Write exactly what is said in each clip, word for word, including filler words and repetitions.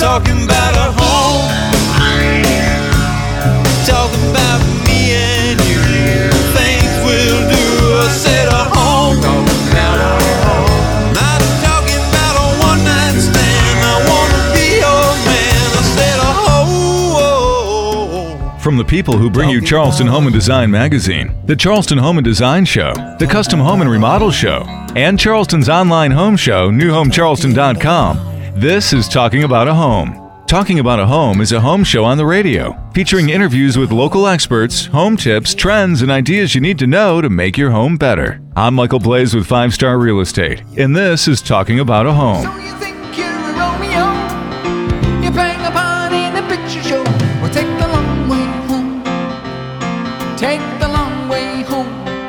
talking about a home. Talking about me and you. Things we'll do. I said a home. Talking about a home. Not talking about a one night stand. I wanna be your man. I said a home. From the people who bring you Charleston Home and Design Magazine, the Charleston Home and Design Show, the Custom Home and Remodel Show, and Charleston's online home show, new home charleston dot com. This is Talking About a Home. Talking About a Home is a home show on the radio, featuring interviews with local experts, home tips, trends, and ideas you need to know to make your home better. I'm Michael Blaze with Five Star Real Estate, and this is Talking About a Home. So you think you're a Romeo? You're playing a part in a picture show. Well, take the long way home. Take the long way home.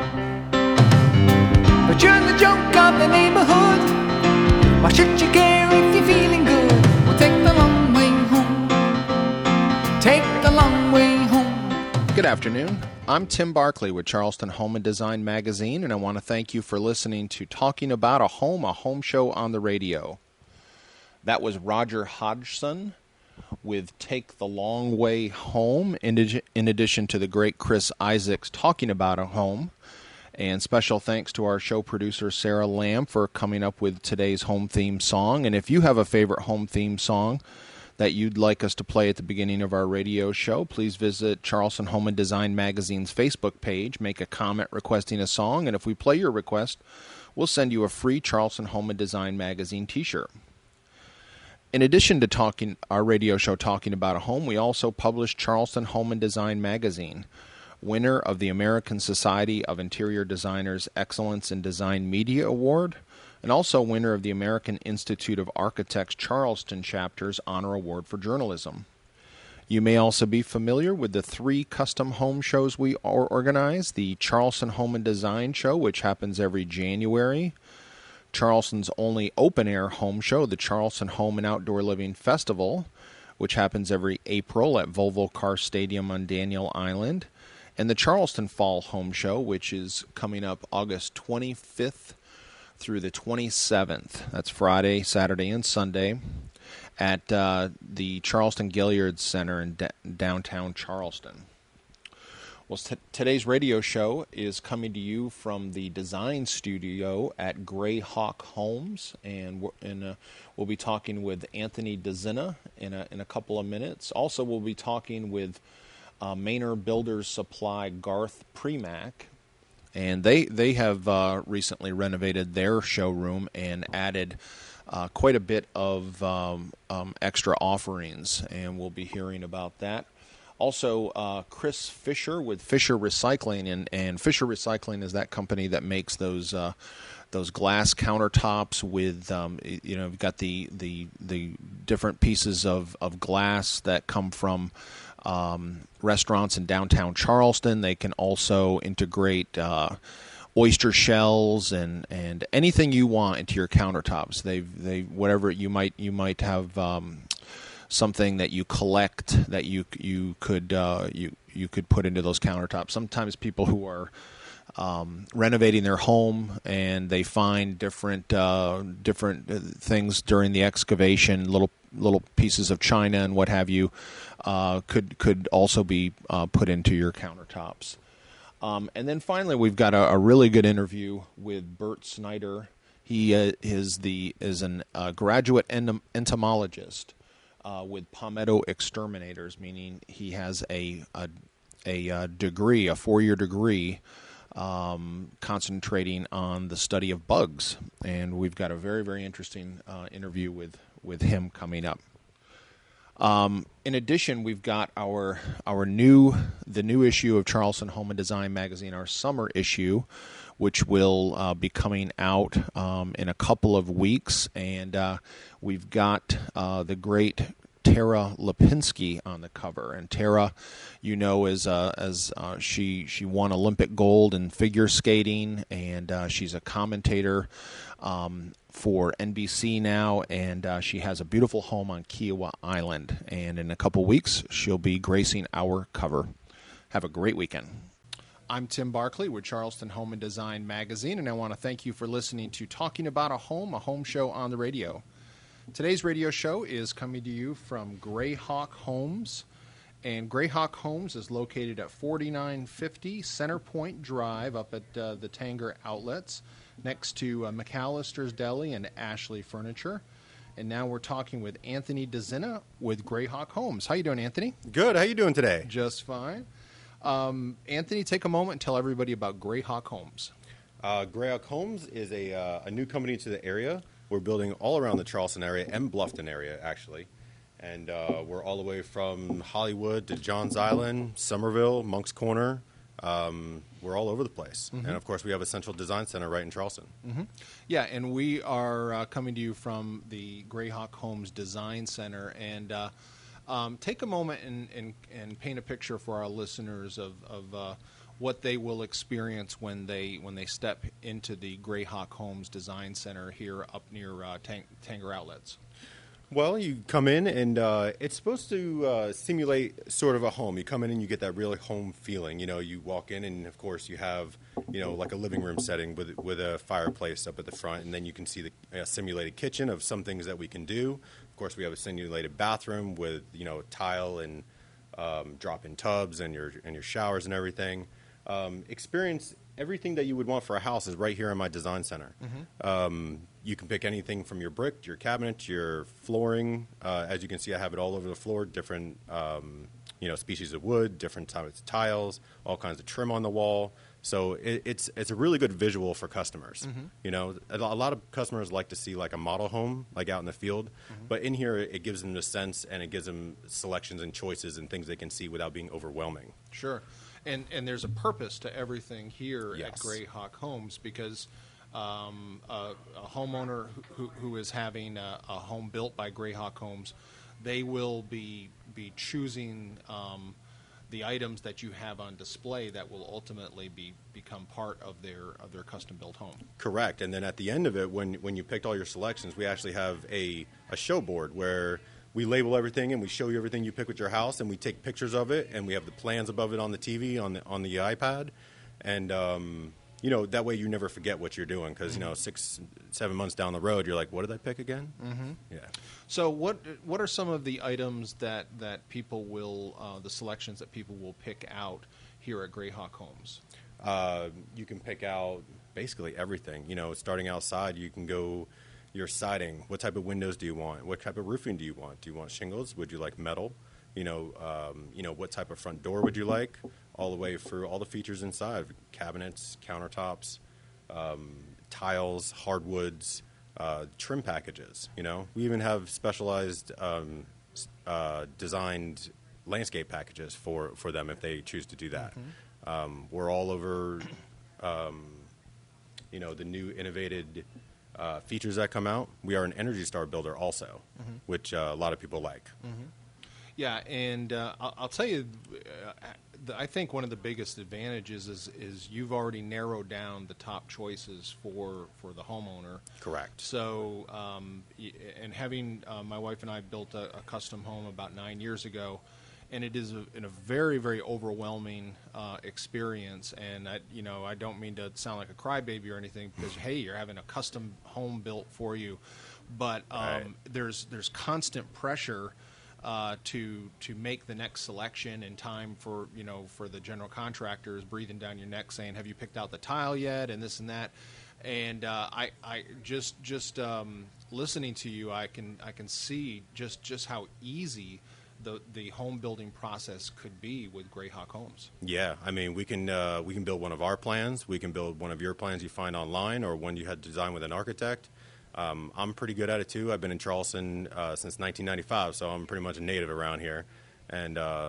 But you're the joke of the neighborhood. Why should you care if you're feeling good? Well, take the long way home. Take the long way home. Good afternoon. I'm Tim Barkley with Charleston Home and Design Magazine, and I want to thank you for listening to Talking About a Home, a home show on the radio. That was Roger Hodgson with Take the Long Way Home, in, adi- in addition to the great Chris Isaacs Talking About a Home. And special thanks to our show producer, Sarah Lamb, for coming up with today's home theme song. And if you have a favorite home theme song that you'd like us to play at the beginning of our radio show, please visit Charleston Home and Design Magazine's Facebook page, make a comment requesting a song, and if we play your request, we'll send you a free Charleston Home and Design Magazine t-shirt. In addition to talking our radio show Talking About a Home, we also publish Charleston Home and Design Magazine, winner of the American Society of Interior Designers Excellence in Design Media Award, and also winner of the American Institute of Architects Charleston Chapter's Honor Award for Journalism. You may also be familiar with the three custom home shows we organize: the Charleston Home and Design Show, which happens every January, Charleston's only open-air home show, the Charleston Home and Outdoor Living Festival, which happens every April at Volvo Car Stadium on Daniel Island, and the Charleston Fall Home Show, which is coming up August twenty-fifth through the twenty-seventh. That's Friday, Saturday, and Sunday at uh, the Charleston Gilliard Center in d- downtown Charleston. Well, t- today's radio show is coming to you from the design studio at Greyhawk Homes, and, we're in a, we'll be talking with Anthony DeZena in a, in a couple of minutes. Also, we'll be talking with uh, Maynard Builders Supply Garth Premack, and they they have uh, recently renovated their showroom and added uh, quite a bit of um, um, extra offerings, and we'll be hearing about that. Also, uh, Chris Fisher with Fisher Recycling, and, and Fisher Recycling is that company that makes those uh, those glass countertops with, um, you know, you've got the the the different pieces of, of glass that come from um, restaurants in downtown Charleston. They can also integrate uh, oyster shells and, and anything you want into your countertops. They they whatever you might you might have. Um, something that you collect that you you could uh, you you could put into those countertops. Sometimes people who are um, renovating their home and they find different uh, different things during the excavation, little little pieces of china and what have you, uh, could could also be uh, put into your countertops. Um, and then finally, we've got a, a really good interview with Bert Snyder. He uh, is the is an uh, graduate entom- entomologist. Uh, with Palmetto Exterminators, meaning he has a a, a, a degree, a four-year degree, um, concentrating on the study of bugs. And we've got a very, very interesting uh, interview with, with him coming up. Um, in addition, we've got our our new the new issue of Charleston Home and Design Magazine, our summer issue, which will uh, be coming out um, in a couple of weeks. And uh, we've got uh, the great Tara Lipinski on the cover. And Tara, you know, is uh, as uh, she she won Olympic gold in figure skating, and uh, she's a commentator um, for N B C now, and uh, she has a beautiful home on Kiowa Island. And in a couple weeks, she'll be gracing our cover. Have a great weekend. I'm Tim Barkley with Charleston Home and Design Magazine, and I want to thank you for listening to Talking About a Home, a home show on the radio. Today's radio show is coming to you from Grayhawk Homes. And Grayhawk Homes is located at forty-nine fifty Center Point Drive up at uh, the Tanger Outlets, next to uh, McAllister's Deli and Ashley Furniture. And now we're talking with Anthony DeZina with Grayhawk Homes. How you doing, Anthony? Good. How you doing today? Just fine. Um, Anthony, take a moment and tell everybody about Grayhawk Homes. Uh, Grayhawk Homes is a, uh, a new company to the area. We're building all around the Charleston area and Bluffton area, actually. And uh, we're all the way from Hollywood to Johns Island, Somerville, Monk's Corner. Um, we're all over the place. Mm-hmm. And, of course, we have a central design center right in Charleston. Mm-hmm. Yeah, and we are uh, coming to you from the Grayhawk Homes Design Center. And uh, um, take a moment and, and, and paint a picture for our listeners of, of uh, what they will experience when they when they step into the Grayhawk Homes Design Center here up near uh, Tang- Tanger Outlets. Well, you come in, and uh, it's supposed to uh, simulate sort of a home. You come in, and you get that really home feeling. You know, you walk in, and, of course, you have, you know, like a living room setting with with a fireplace up at the front, and then you can see the uh, simulated kitchen of some things that we can do. Of course, we have a simulated bathroom with, you know, tile and um, drop-in tubs and your and your showers and everything. Um, experience everything that you would want for a house is right here in my design center. Mm-hmm. Um, you can pick anything from your brick, your cabinet, your flooring. Uh, as you can see, I have it all over the floor, different um, you know, species of wood, different types of tiles, all kinds of trim on the wall. So it, it's it's a really good visual for customers. Mm-hmm. You know, a lot of customers like to see like a model home, like out in the field. Mm-hmm. But in here, it gives them the sense, and it gives them selections and choices and things they can see without being overwhelming. Sure. And and there's a purpose to everything here Yes. at Grayhawk Homes, because um, a, a homeowner who, who is having a, a home built by Grayhawk Homes, they will be be choosing um, the items that you have on display that will ultimately be become part of their of their custom built home. Correct. And then at the end of it, when when you picked all your selections, we actually have a, a show board where we label everything and we show you everything you pick with your house, and we take pictures of it, and we have the plans above it on the T V, on the on the iPad, and um, you know, that way you never forget what you're doing, because mm-hmm. you know, six seven months down the road, you're like, what did I pick again? Mm-hmm. Yeah. So what what are some of the items that that people will uh, the selections that people will pick out here at Grayhawk Homes? Uh, you can pick out basically everything. You know, starting outside, you can go. Your siding, what type of windows do you want? What type of roofing do you want? Do you want shingles? Would you like metal? You know, um, you know, what type of front door would you like? All the way through all the features inside: cabinets, countertops, um, tiles, hardwoods, uh, trim packages. You know, we even have specialized um, uh, designed landscape packages for, for them if they choose to do that. Mm-hmm. Um, we're all over, um, you know, the new innovated Uh, features that come out. We are an Energy Star builder also, mm-hmm. which uh, a lot of people like. Mm-hmm. Yeah, and uh, I'll, I'll tell you, uh, the, I think one of the biggest advantages is is you've already narrowed down the top choices for, for the homeowner. Correct. So, um, y- and having uh, my wife and I built a, a custom home about nine years ago, and it is a, in a very, very overwhelming uh, experience. And I, you know, I don't mean to sound like a crybaby or anything, because hey, you're having a custom home built for you, but um, right. there's there's constant pressure uh, to to make the next selection in time for you know for the general contractors breathing down your neck saying, have you picked out the tile yet, and this and that. And uh, I, I just just um, listening to you, I can I can see just just how easy the the home building process could be with Grayhawk Homes. Yeah, I mean, we can uh, we can build one of our plans. We can build one of your plans you find online, or one you had designed with an architect. Um, I'm pretty good at it too. I've been in Charleston uh, since nineteen ninety-five, so I'm pretty much a native around here. And uh,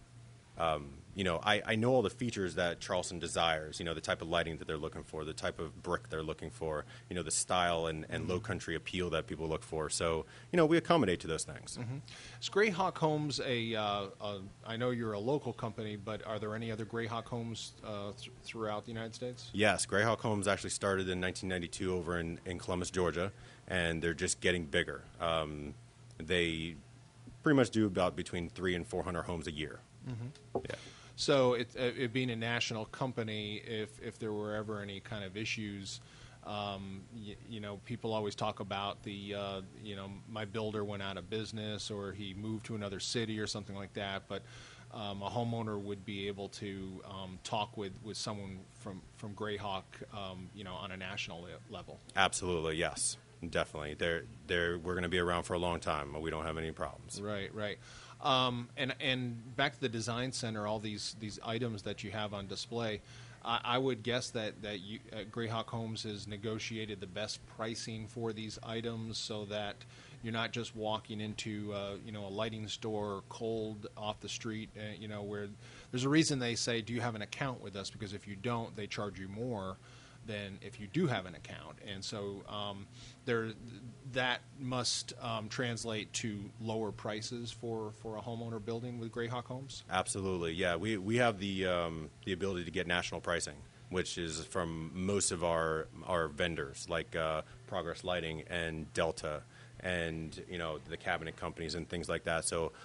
um, you know, I, I know all the features that Charleston desires. You know, the type of lighting that they're looking for, the type of brick they're looking for. You know, the style and, and low country appeal that people look for. So, you know, we accommodate to those things. Mm-hmm. Is Grayhawk Homes a, uh, a? I know you're a local company, but are there any other Grayhawk Homes uh, th- throughout the United States? Yes, Grayhawk Homes actually started in nineteen ninety-two over in, in Columbus, Georgia, and they're just getting bigger. Um, they pretty much do about between three and four hundred homes a year. Mm-hmm. Yeah. So, it, it being a national company, if if there were ever any kind of issues Um, you, you know, people always talk about the, uh, you know, my builder went out of business or he moved to another city or something like that. But um, a homeowner would be able to um, talk with, with someone from, from Grayhawk, um, you know, on a national le- level. Absolutely, yes, definitely. They're, they're, we're going to be around for a long time. We don't have any problems. Right, right. Um, and and back to the design center, all these these items that you have on display, I, I would guess that that you, uh, Grayhawk Homes has negotiated the best pricing for these items, so that you're not just walking into uh, you know a lighting store cold off the street, uh, you know where there's a reason they say, do you have an account with us? Because if you don't, they charge you more than if you do have an account, and so um, there that must um, translate to lower prices for, for a homeowner building with Grayhawk Homes. Absolutely, yeah. We we have the um, the ability to get national pricing, which is from most of our our vendors like uh, Progress Lighting and Delta, and you know the cabinet companies and things like that. So.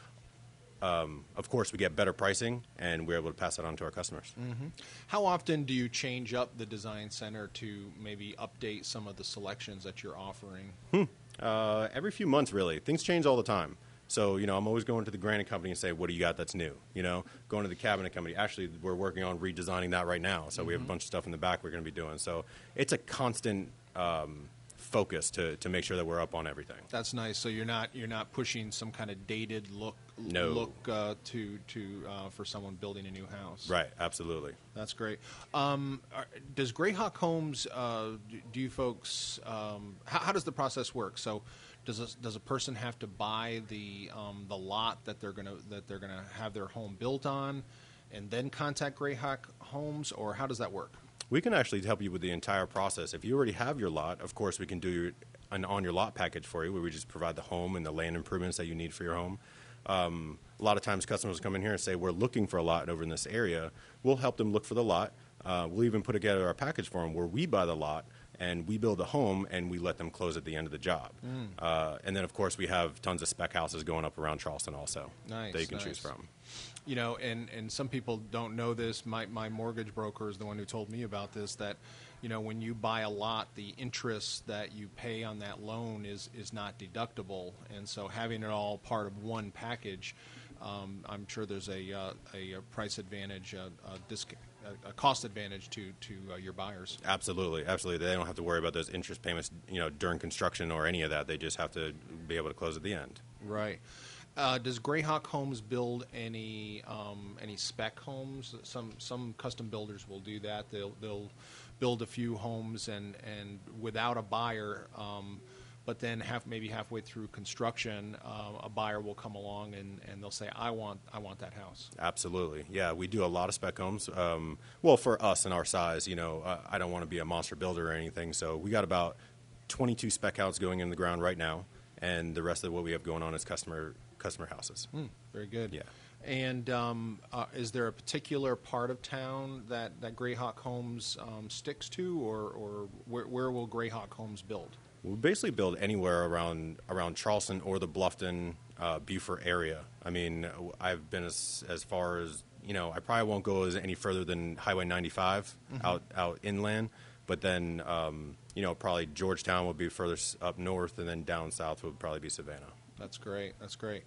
Um, of course, we get better pricing, and we're able to pass that on to our customers. Mm-hmm. How often do you change up the design center to maybe update some of the selections that you're offering? Hmm. Uh, every few months, really. Things change all the time. So, you know, I'm always going to the granite company and say, what do you got that's new? You know, going to the cabinet company. Actually, we're working on redesigning that right now. So mm-hmm. we have a bunch of stuff in the back we're going to be doing. So it's a constant um, focus to, to make sure that we're up on everything. That's nice. So you're not you're not pushing some kind of dated look no. look uh, to to uh, for someone building a new house. Right. Absolutely. That's great. Um, are, does Grayhawk Homes? Uh, do, do you folks? Um, how, how does the process work? So does a, does a person have to buy the um, the lot that they're gonna that they're gonna have their home built on, and then contact Grayhawk Homes, or how does that work? We can actually help you with the entire process. If you already have your lot, of course, we can do your, an on-your-lot package for you, where we just provide the home and the land improvements that you need for your home. Um, a lot of times customers come in here and say, we're looking for a lot over in this area. We'll help them look for the lot. Uh, we'll even put together our package for them where we buy the lot and we build a home and we let them close at the end of the job. Mm. Uh, and then, of course, we have tons of spec houses going up around Charleston also nice, that you can nice. choose from. You know, and, and some people don't know this. My, my mortgage broker is the one who told me about this, that, you know, when you buy a lot, the interest that you pay on that loan is, is not deductible. And so having it all part of one package, um, I'm sure there's a, uh, a, a price advantage, a, a, disc, a, a cost advantage to, to uh, your buyers. Absolutely, absolutely. They don't have to worry about those interest payments, you know, during construction or any of that. They just have to be able to close at the end. Right. Uh, does Grayhawk Homes build any um, any spec homes? Some some custom builders will do that. They'll they'll build a few homes and, and without a buyer, um, but then half maybe halfway through construction, uh, a buyer will come along and, and they'll say, I want I want that house. Absolutely, yeah. We do a lot of spec homes. Um, well, for us and our size, you know, uh, I don't want to be a monster builder or anything. So we got about twenty-two spec houses going in the ground right now, and the rest of what we have going on is customer. customer houses. Mm, very good. Yeah. And um, uh, is there a particular part of town that, that Grayhawk Homes um, sticks to, or, or where, where will Grayhawk Homes build? We basically build anywhere around around Charleston or the Bluffton, uh, Beaufort area. I mean, I've been as, as far as, you know, I probably won't go as any further than Highway ninety-five mm-hmm. out, out inland, but then, um, you know, probably Georgetown would be further up north, and then down south would probably be Savannah. That's great. That's great.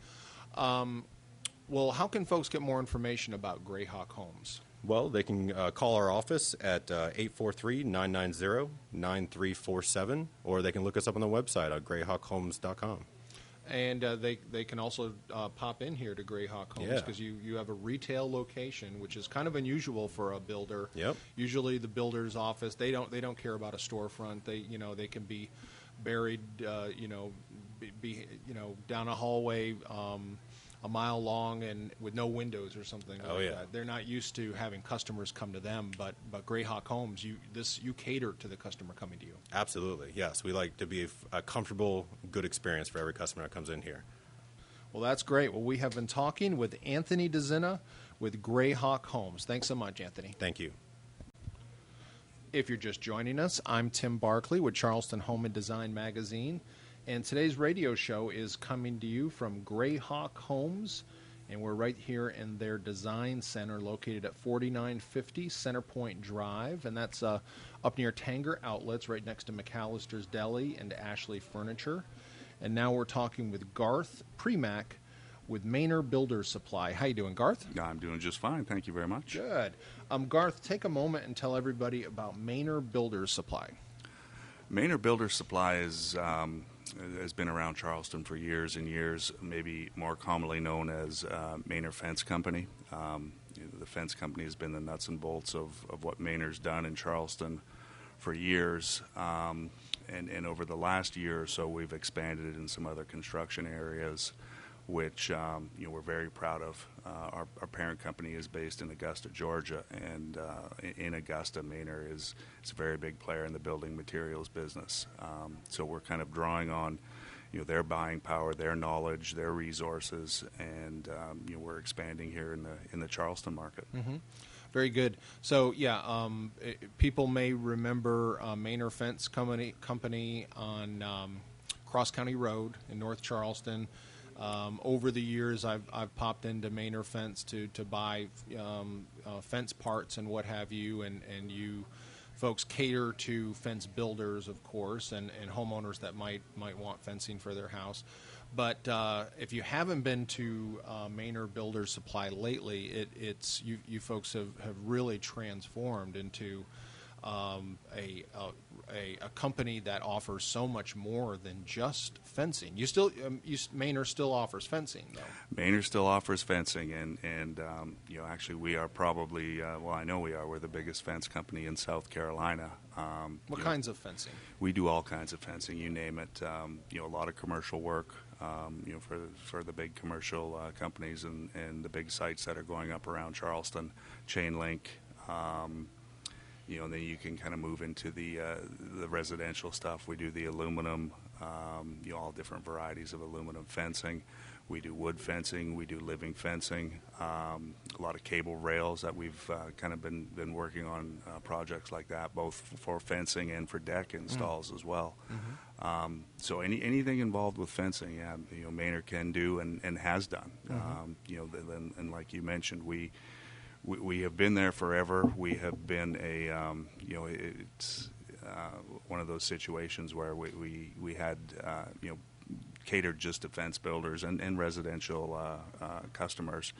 Um, well, how can folks get more information about Grayhawk Homes? Well, they can uh, call our office at uh, eight four three, nine nine zero, nine three four seven, or they can look us up on the website at grayhawk homes dot com. And uh, they they can also uh, pop in here to Grayhawk Homes because yeah. you, you have a retail location, which is kind of unusual for a builder. Yep. Usually, the builder's office they don't they don't care about a storefront. They you know they can be buried uh, you know be, be you know down a hallway um, a mile long and with no windows or something oh, like yeah. that. They're not used to having customers come to them, but but Grayhawk Homes, you this you cater to the customer coming to you. Absolutely, yes. We like to be a, a comfortable, good experience for every customer that comes in here. Well, that's great. Well, we have been talking with Anthony DeZena with Grayhawk Homes. Thanks so much, Anthony. Thank you. If you're just joining us, I'm Tim Barkley with Charleston Home and Design Magazine. And today's radio show is coming to you from Grayhawk Homes And we're right here in their design center located at forty-nine fifty Centerpoint Drive, and that's uh, up near Tanger Outlets, right next to McAllister's Deli and Ashley Furniture. And now we're talking with Garth Premack with Maynor Builder Supply. How you doing, Garth? I'm doing just fine. Thank you very much. Good. Um, Garth, take a moment and tell everybody about Maynor Builder Supply. Maynor Builder Supply is, um, has been around Charleston for years and years, maybe more commonly known as uh, Maynor Fence Company. Um, you know, the fence company has been the nuts and bolts of, of what Maynor's done in Charleston for years. Um, and, and over the last year or so, we've expanded it in some other construction areas, which um, you know, we're very proud of. Uh, our, our parent company is based in Augusta, Georgia, and uh, in Augusta, Maynor is, is a very big player in the building materials business. Um, so we're kind of drawing on, you know, their buying power, their knowledge, their resources, and um, you know, we're expanding here in the in the Charleston market. Mm-hmm. Very good. So yeah, um, it, people may remember uh, Maynor Fence Company Company on um, Cross County Road in North Charleston. Um, over the years, I've I've popped into Maynor Fence to to buy um, uh, fence parts and what have you, and, and you folks cater to fence builders, of course, and, and homeowners that might might want fencing for their house. But uh, if you haven't been to uh, Maynor Builder Supply lately, it, it's you you folks have, have really transformed into um, a, a a company that offers so much more than just fencing. You still, um, you, Maynor still offers fencing, though. Maynor still offers fencing, and and um, you know, actually, we are probably uh, well, I know we are. We're the biggest fence company in South Carolina. Um, what you kinds know, of fencing? We do all kinds of fencing. You name it. Um, you know, a lot of commercial work. Um, you know, for for the big commercial uh, companies and and the big sites that are going up around Charleston, chain link. Um, You know, and then you can kind of move into the uh, the residential stuff. We do the aluminum, um, you know, all different varieties of aluminum fencing. We do wood fencing. We do living fencing. Um, a lot of cable rails that we've uh, kind of been been working on uh, projects like that, both for fencing and for deck installs mm. as well. Mm-hmm. Um, so any anything involved with fencing, yeah, you know, Maynor can do and, and has done. Mm-hmm. Um, you know, and, and like you mentioned, we. We, we have been there forever. We have been a, um, you know, it's uh, one of those situations where we, we, we had, uh, you know, catered just to fence builders and, and residential uh, uh, customers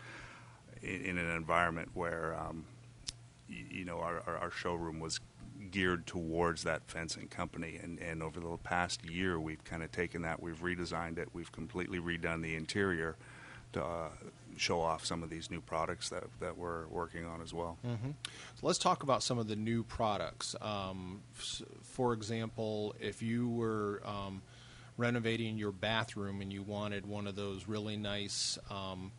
in, in an environment where, um, you, you know, our, our, our showroom was geared towards that fencing company. And, and over the past year, we've kind of taken that, we've redesigned it, we've completely redone the interior to uh, show off some of these new products that, that we're working on as well. Mm-hmm. So let's talk about some of the new products. Um, f- for example, if you were um, renovating your bathroom and you wanted one of those really nice um,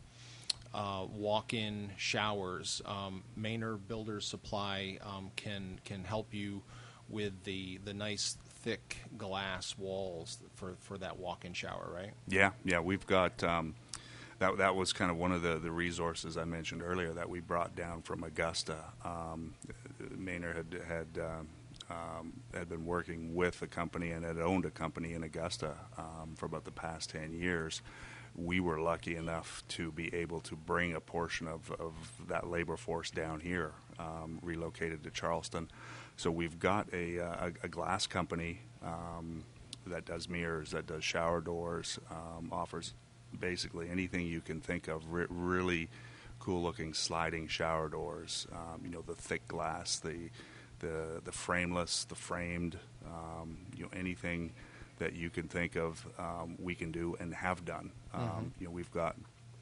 uh, walk-in showers, um, Maynor Builder Supply um, can can help you with the, the nice thick glass walls for, for that walk-in shower, right? Yeah, yeah, we've got... Um, That, that was kind of one of the, the resources I mentioned earlier that we brought down from Augusta. Um, Maynor had had, um, um, had been working with a company and had owned a company in Augusta um, for about the past ten years. We were lucky enough to be able to bring a portion of, of that labor force down here, um, relocated to Charleston. So we've got a, a, a glass company um, that does mirrors, that does shower doors, um, offers basically anything you can think of, re- really cool-looking sliding shower doors. Um, you know, the thick glass, the the the frameless, the framed. Um, you know, anything that you can think of, um, we can do and have done. Um, mm-hmm. You know, we've got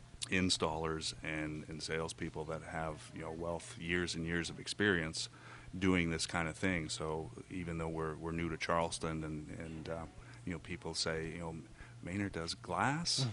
installers and and salespeople that have, you know, wealth years and years of experience doing this kind of thing. So even though we're we're new to Charleston, and and uh, you know, people say, you know, Maynor does glass?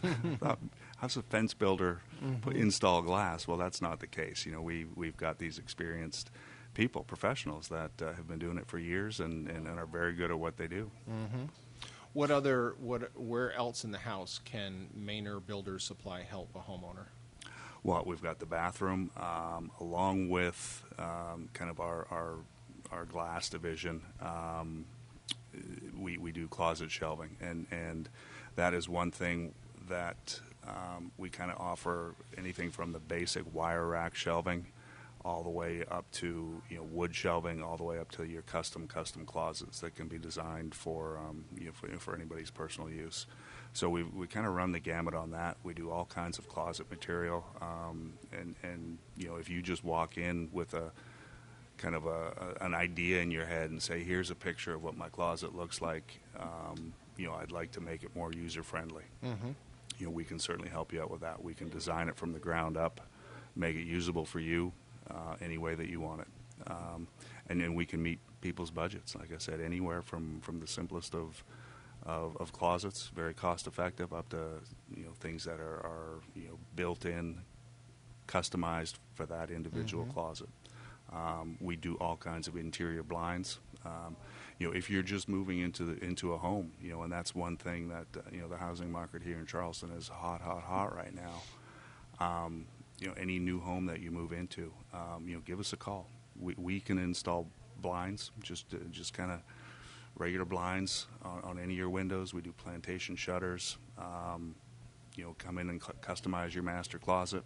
How's a fence builder mm-hmm. put, install glass? Well, that's not the case. You know, we, we've got these experienced people, professionals, that uh, have been doing it for years and, and, and are very good at what they do. Mm-hmm. What other, what, where else in the house can Maynor Builder Supply help a homeowner? Well, we've got the bathroom, um, along with um, kind of our, our, our glass division. Um, we, we do closet shelving, and, and that is one thing that Um, we kind of offer anything from the basic wire rack shelving all the way up to, you know, wood shelving, all the way up to your custom custom closets that can be designed for um, you know, for, for anybody's personal use. So we we kind of run the gamut on that. We do all kinds of closet material, um, and and you know, if you just walk in with a kind of a, a an idea in your head and say, here's a picture of what my closet looks like, um, you know, I'd like to make it more user friendly. Mm-hmm. You know, we can certainly help you out with that. We can design it from the ground up, make it usable for you uh, any way that you want it, um, and then we can meet people's budgets. Like I said, anywhere from, from the simplest of, of of closets, very cost effective, up to, you know, things that are, are you know, built in, customized for that individual Mm-hmm. closet. Um, we do all kinds of interior blinds. Um, you know, if you're just moving into the, into a home, you know, and that's one thing that uh, you know, the housing market here in Charleston is hot, hot, hot right now. Um, you know, any new home that you move into, um, you know, give us a call. We we can install blinds, just uh, just kind of regular blinds on, on any of your windows. We do plantation shutters. Um, you know, come in and cu- customize your master closet,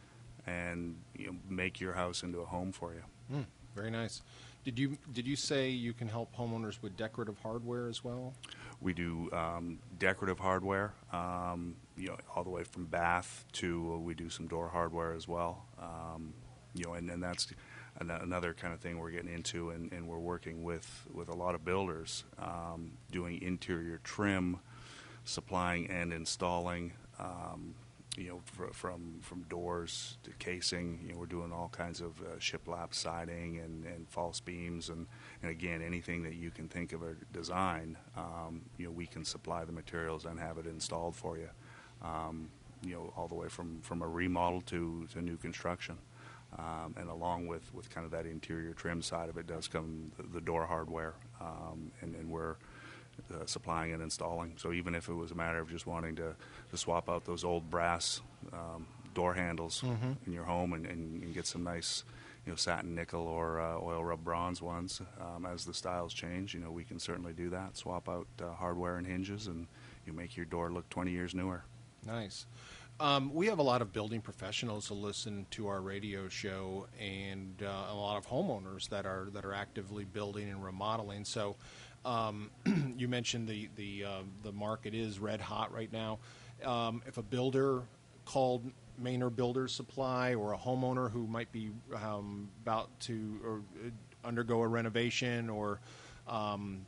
and, you know, make your house into a home for you. Mm, very nice. Did you did you say you can help homeowners with decorative hardware as well? We do um, decorative hardware, um, you know, all the way from bath to uh, we do some door hardware as well. Um, you know, and, and that's an- another kind of thing we're getting into, and, and we're working with, with a lot of builders, um, doing interior trim, supplying and installing, um, you know, fr- from from doors to casing. You know, we're doing all kinds of uh, shiplap siding and, and false beams, and, and again, anything that you can think of a design, um, you know, we can supply the materials and have it installed for you. Um, you know, all the way from, from a remodel to, to new construction. Um, and along with, with kind of that interior trim side of it does come the, the door hardware, um, and, and we're uh, supplying and installing. So even if it was a matter of just wanting to, to swap out those old brass um, door handles Mhm. in your home and, and, and get some nice, you know, satin nickel or uh, oil rub bronze ones, um, as the styles change, you know, we can certainly do that. Swap out uh, hardware and hinges, and you make your door look twenty years newer. Nice. Um, we have a lot of building professionals who listen to our radio show, and uh, a lot of homeowners that are that are actively building and remodeling. So, um, you mentioned the the uh, the market is red hot right now. Um, if a builder called Maynard Builders Supply, or a homeowner who might be um, about to or uh, undergo a renovation, or um,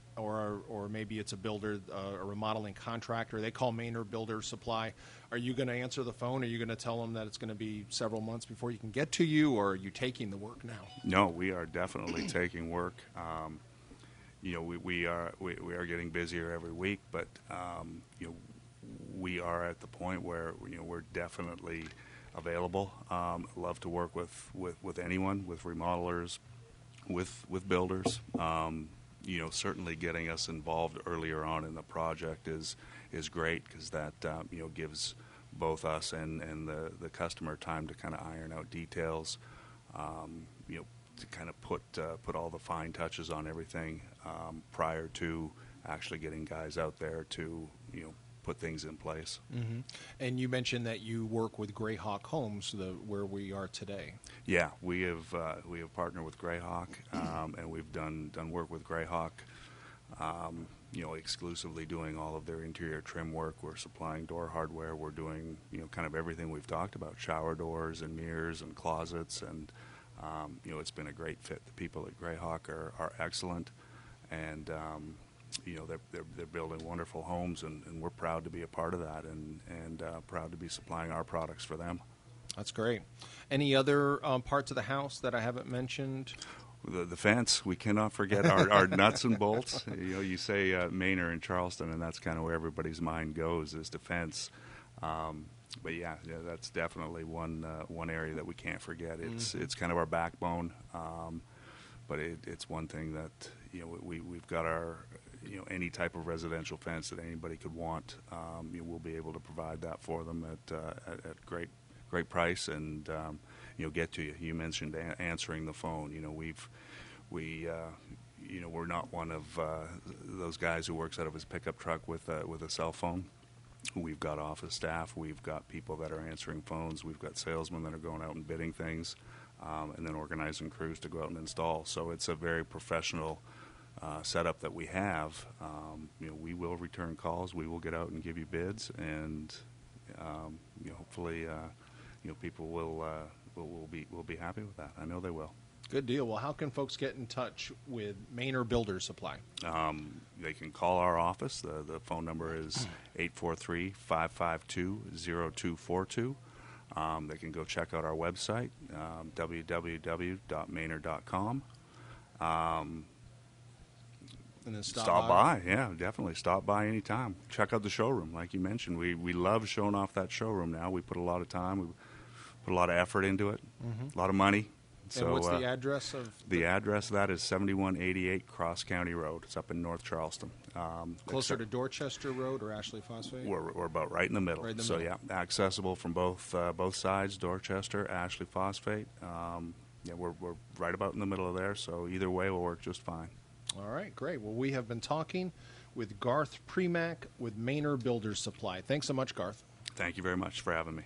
or or maybe it's a builder, uh, a remodeling contractor, they call Maynard Builders Supply. Are you going to answer the phone? Are you going to tell them that it's going to be several months before you can get to you, or are you taking the work now? No, we are definitely taking work. Um, you know, we, we are we, we are getting busier every week, but um, you know, we are at the point where, you know, we're definitely available. Um, love to work with, with, with anyone, with remodelers, with with builders. Um, you know, certainly getting us involved earlier on in the project is is great, because that um, you know, gives both us and, and the, the customer time to kind of iron out details, um, you know, to kind of put uh, put all the fine touches on everything um, prior to actually getting guys out there to, you know, put things in place. Mm-hmm. And you mentioned that you work with Greyhawk Homes, the, where we are today. Yeah, we have uh, we have partnered with Greyhawk, um, and we've done done work with Greyhawk. Um, you know, exclusively doing all of their interior trim work. We're supplying door hardware. We're doing, you know, kind of everything we've talked about: shower doors and mirrors and closets. And um, you know, it's been a great fit. The people at Greyhawk are are excellent, and um, you know, they're, they're they're building wonderful homes, and, and we're proud to be a part of that, and and uh, proud to be supplying our products for them. That's great. Any other um, parts of the house that I haven't mentioned? The, the fence, we cannot forget our, our nuts and bolts. You know, you say uh, Maynard in Charleston, and that's kind of where everybody's mind goes, is the fence. Um, but yeah, yeah, that's definitely one uh, one area that we can't forget. It's Mhm. it's kind of our backbone. Um, but it, it's one thing that, you know, we we've got our, you know, any type of residential fence that anybody could want. Um, you know, we'll be able to provide that for them at uh, at, at great great price, and um, you know, get to you. You mentioned a- answering the phone. You know, we've we uh, you know, we're not one of uh, those guys who works out of his pickup truck with uh, with a cell phone. we've got office staff, we've got people that are answering phones, we've got salesmen that are going out and bidding things, um, and then organizing crews to go out and install. So it's a very professional uh, setup that we have. Um, you know, we will return calls, we will get out and give you bids, and um, you know, hopefully, uh, you know, people will, uh, will will be will be happy with that. I know they will. Good deal. Well, how can folks get in touch with Maynard Builder Supply? Um, they can call our office. The, the phone number is eight four three, five five two, zero two four two. Um, they can go check out our website, um, w w w dot maynard dot com. Um, And then stop, stop by. Yeah, definitely. Stop by anytime. Check out the showroom. Like you mentioned, we, we love showing off that showroom now. We put a lot of time, we put a lot of effort into it, Mhm. a lot of money. And So, what's uh, the address of The address of that is seventy-one eighty-eight Cross County Road. It's up in North Charleston. Um, closer to except- Dorchester Road or Ashley Phosphate? We're, we're about right in the middle. Right in the so middle. yeah, accessible from both uh, both sides, Dorchester, Ashley Phosphate. Um, yeah, we're we're right about in the middle of there. So either way will work just fine. All right, great. Well, we have been talking with Garth Premack with Maynard Builder Supply. Thanks so much, Garth. Thank you very much for having me.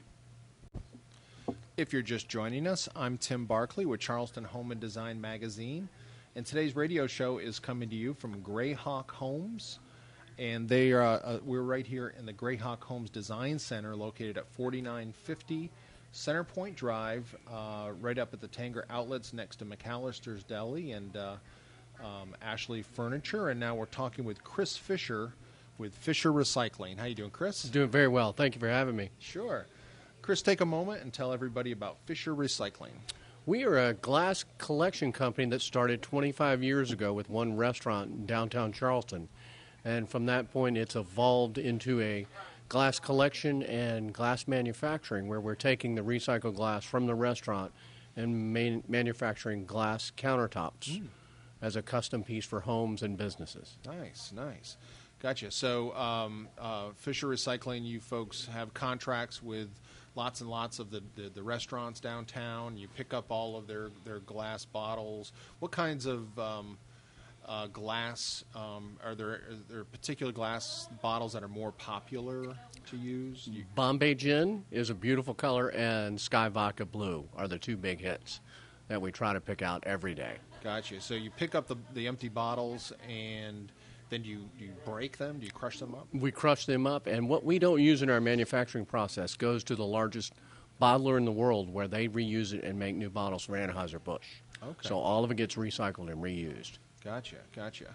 If you're just joining us, I'm Tim Barkley with Charleston Home and Design Magazine, and today's radio show is coming to you from Grayhawk Homes, and they are uh, we're right here in the Grayhawk Homes Design Center, located at forty-nine fifty Center Point Drive, uh, right up at the Tanger Outlets next to McAllister's Deli and uh, um, Ashley Furniture. And now we're talking with Chris Fisher with Fisher Recycling. How you doing, Chris? Doing very well. Thank you for having me. Sure. Chris, take a moment and tell everybody about Fisher Recycling. We are a glass collection company that started twenty-five years ago with one restaurant in downtown Charleston. And from that point, it's evolved into a glass collection and glass manufacturing, where we're taking the recycled glass from the restaurant and man- manufacturing glass countertops Mm. as a custom piece for homes and businesses. Nice, nice. Gotcha. So, um, uh, Fisher Recycling, you folks have contracts with lots and lots of the, the, the restaurants downtown. You pick up all of their, their glass bottles. What kinds of um, uh, glass, um, are there, are there particular glass bottles that are more popular to use? You, Bombay Gin is a beautiful color, and Sky Vodka Blue are the two big hits that we try to pick out every day. gotcha. So you pick up the, the empty bottles, and then do you, do you break them? Do you crush them up? We crush them up, and what we don't use in our manufacturing process goes to the largest bottler in the world, where they reuse it and make new bottles for Anheuser-Busch. Okay. So all of it gets recycled and reused. Gotcha, gotcha.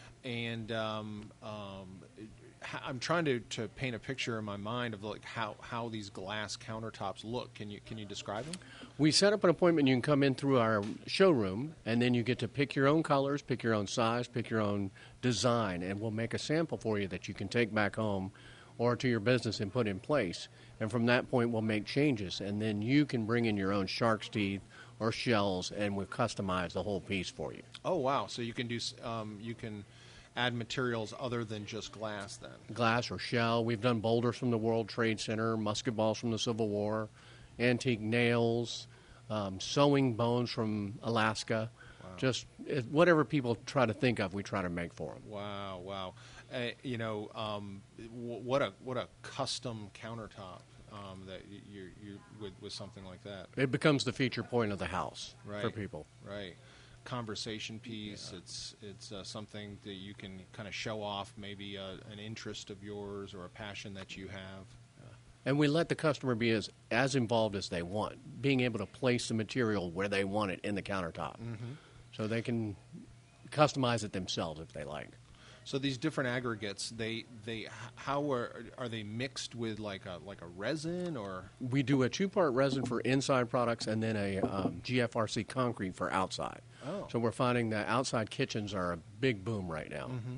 And um, um, h- I'm trying to, to paint a picture in my mind of like how, how these glass countertops look. Can you can you describe them? We set up an appointment. You can come in through our showroom, and then you get to pick your own colors, pick your own size, pick your own design, and we'll make a sample for you that you can take back home or to your business and put in place. And from that point, we'll make changes, and then you can bring in your own shark's teeth or shells, and we'll customize the whole piece for you. Oh wow! So you can do s- um, you can add materials other than just glass then. Glass or shell. We've done boulders from the World Trade Center, musket balls from the Civil War, antique nails, um, sewing bones from Alaska. Just it, whatever people try to think of, we try to make for them. Wow, wow. Uh, you know, um, w- what a what a custom countertop um, that y- you you with with something like that. It becomes the feature point of the house for Right. people. Right. Conversation piece. It's it's uh, something that you can kind of show off, maybe uh, an interest of yours or a passion that you have. And we let the customer be as, as involved as they want, being able to place the material where they want it in the countertop. Mhm. So they can customize it themselves if they like. So these different aggregates, they they h- how are are they mixed with like a like a resin or? We do a two-part resin for inside products and then a um, G F R C concrete for outside. Oh. So we're finding that outside kitchens are a big boom right now. Mhm.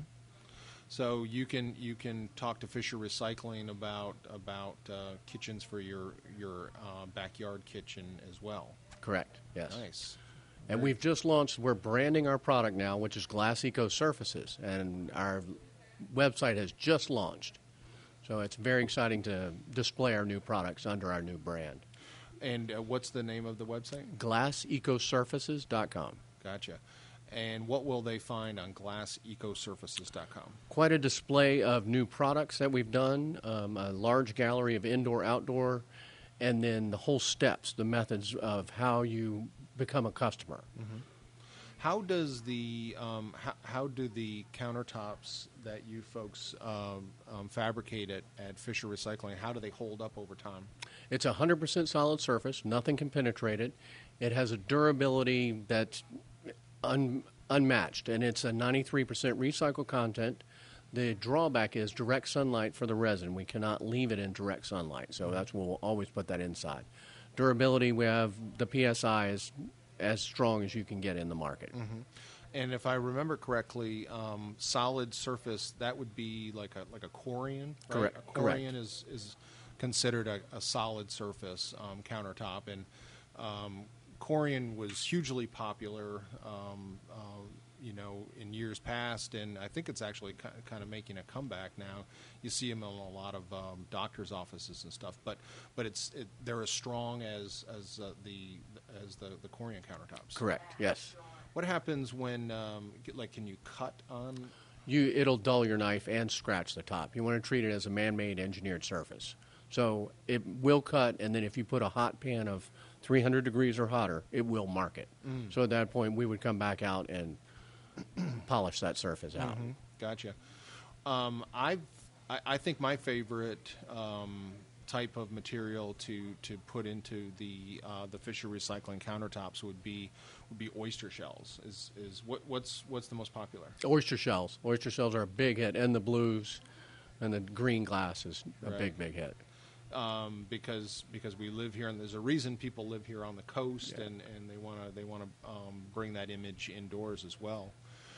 So you can you can talk to Fisher Recycling about about uh, kitchens for your your uh, backyard kitchen as well. Correct, yes. Nice. And we've just launched, we're branding our product now, which is Glass Eco Surfaces, and our website has just launched. So it's very exciting to display our new products under our new brand. And uh, what's the name of the website? glass eco surfaces dot com. Gotcha. And what will they find on glass eco surfaces dot com? Quite a display of new products that we've done, um, a large gallery of indoor, outdoor, and then the whole steps, the methods of how you become a customer. Mm-hmm. How does the um, how, how do the countertops that you folks um, um, fabricate at, at Fisher Recycling, how do they hold up over time? It's a one hundred percent solid surface. Nothing can penetrate it. It has a durability that's un, unmatched, and it's a ninety-three percent recycled content. The drawback is direct sunlight for the resin. We cannot leave it in direct sunlight, so that's why we'll always put that inside. Durability, we have the P S I is as strong as you can get in the market. Mm-hmm. And if I remember correctly, um, solid surface, that would be like a like a Corian, right? Correct. A Corian is, is considered a, a solid surface um, countertop, and um, Corian was hugely popular, um, uh, you know, in years past, and I think it's actually ki- kind of making a comeback now. You see them in a lot of um, doctors' offices and stuff, but but it's it, they're as strong as as uh, the as the the Corian countertops. Correct. Yes. What happens when, um, like, can you cut on? You it'll dull your knife and scratch the top. You want to treat it as a man-made engineered surface. So it will cut, and then if you put a hot pan of three hundred degrees or hotter, it will mark it. Mm. So at that point, we would come back out and polish that surface out. Mm-hmm. Gotcha. Um, I've, I, I think my favorite um, type of material to, to put into the uh, the Fisher Recycling countertops would be would be oyster shells. Is is what what's what's the most popular? Oyster shells. Oyster shells are a big hit, and the blues, and the green glass is a Right. big big hit. Um, because because we live here, and there's a reason people live here on the coast, Yeah. and, and they want to they want to um, bring that image indoors as well.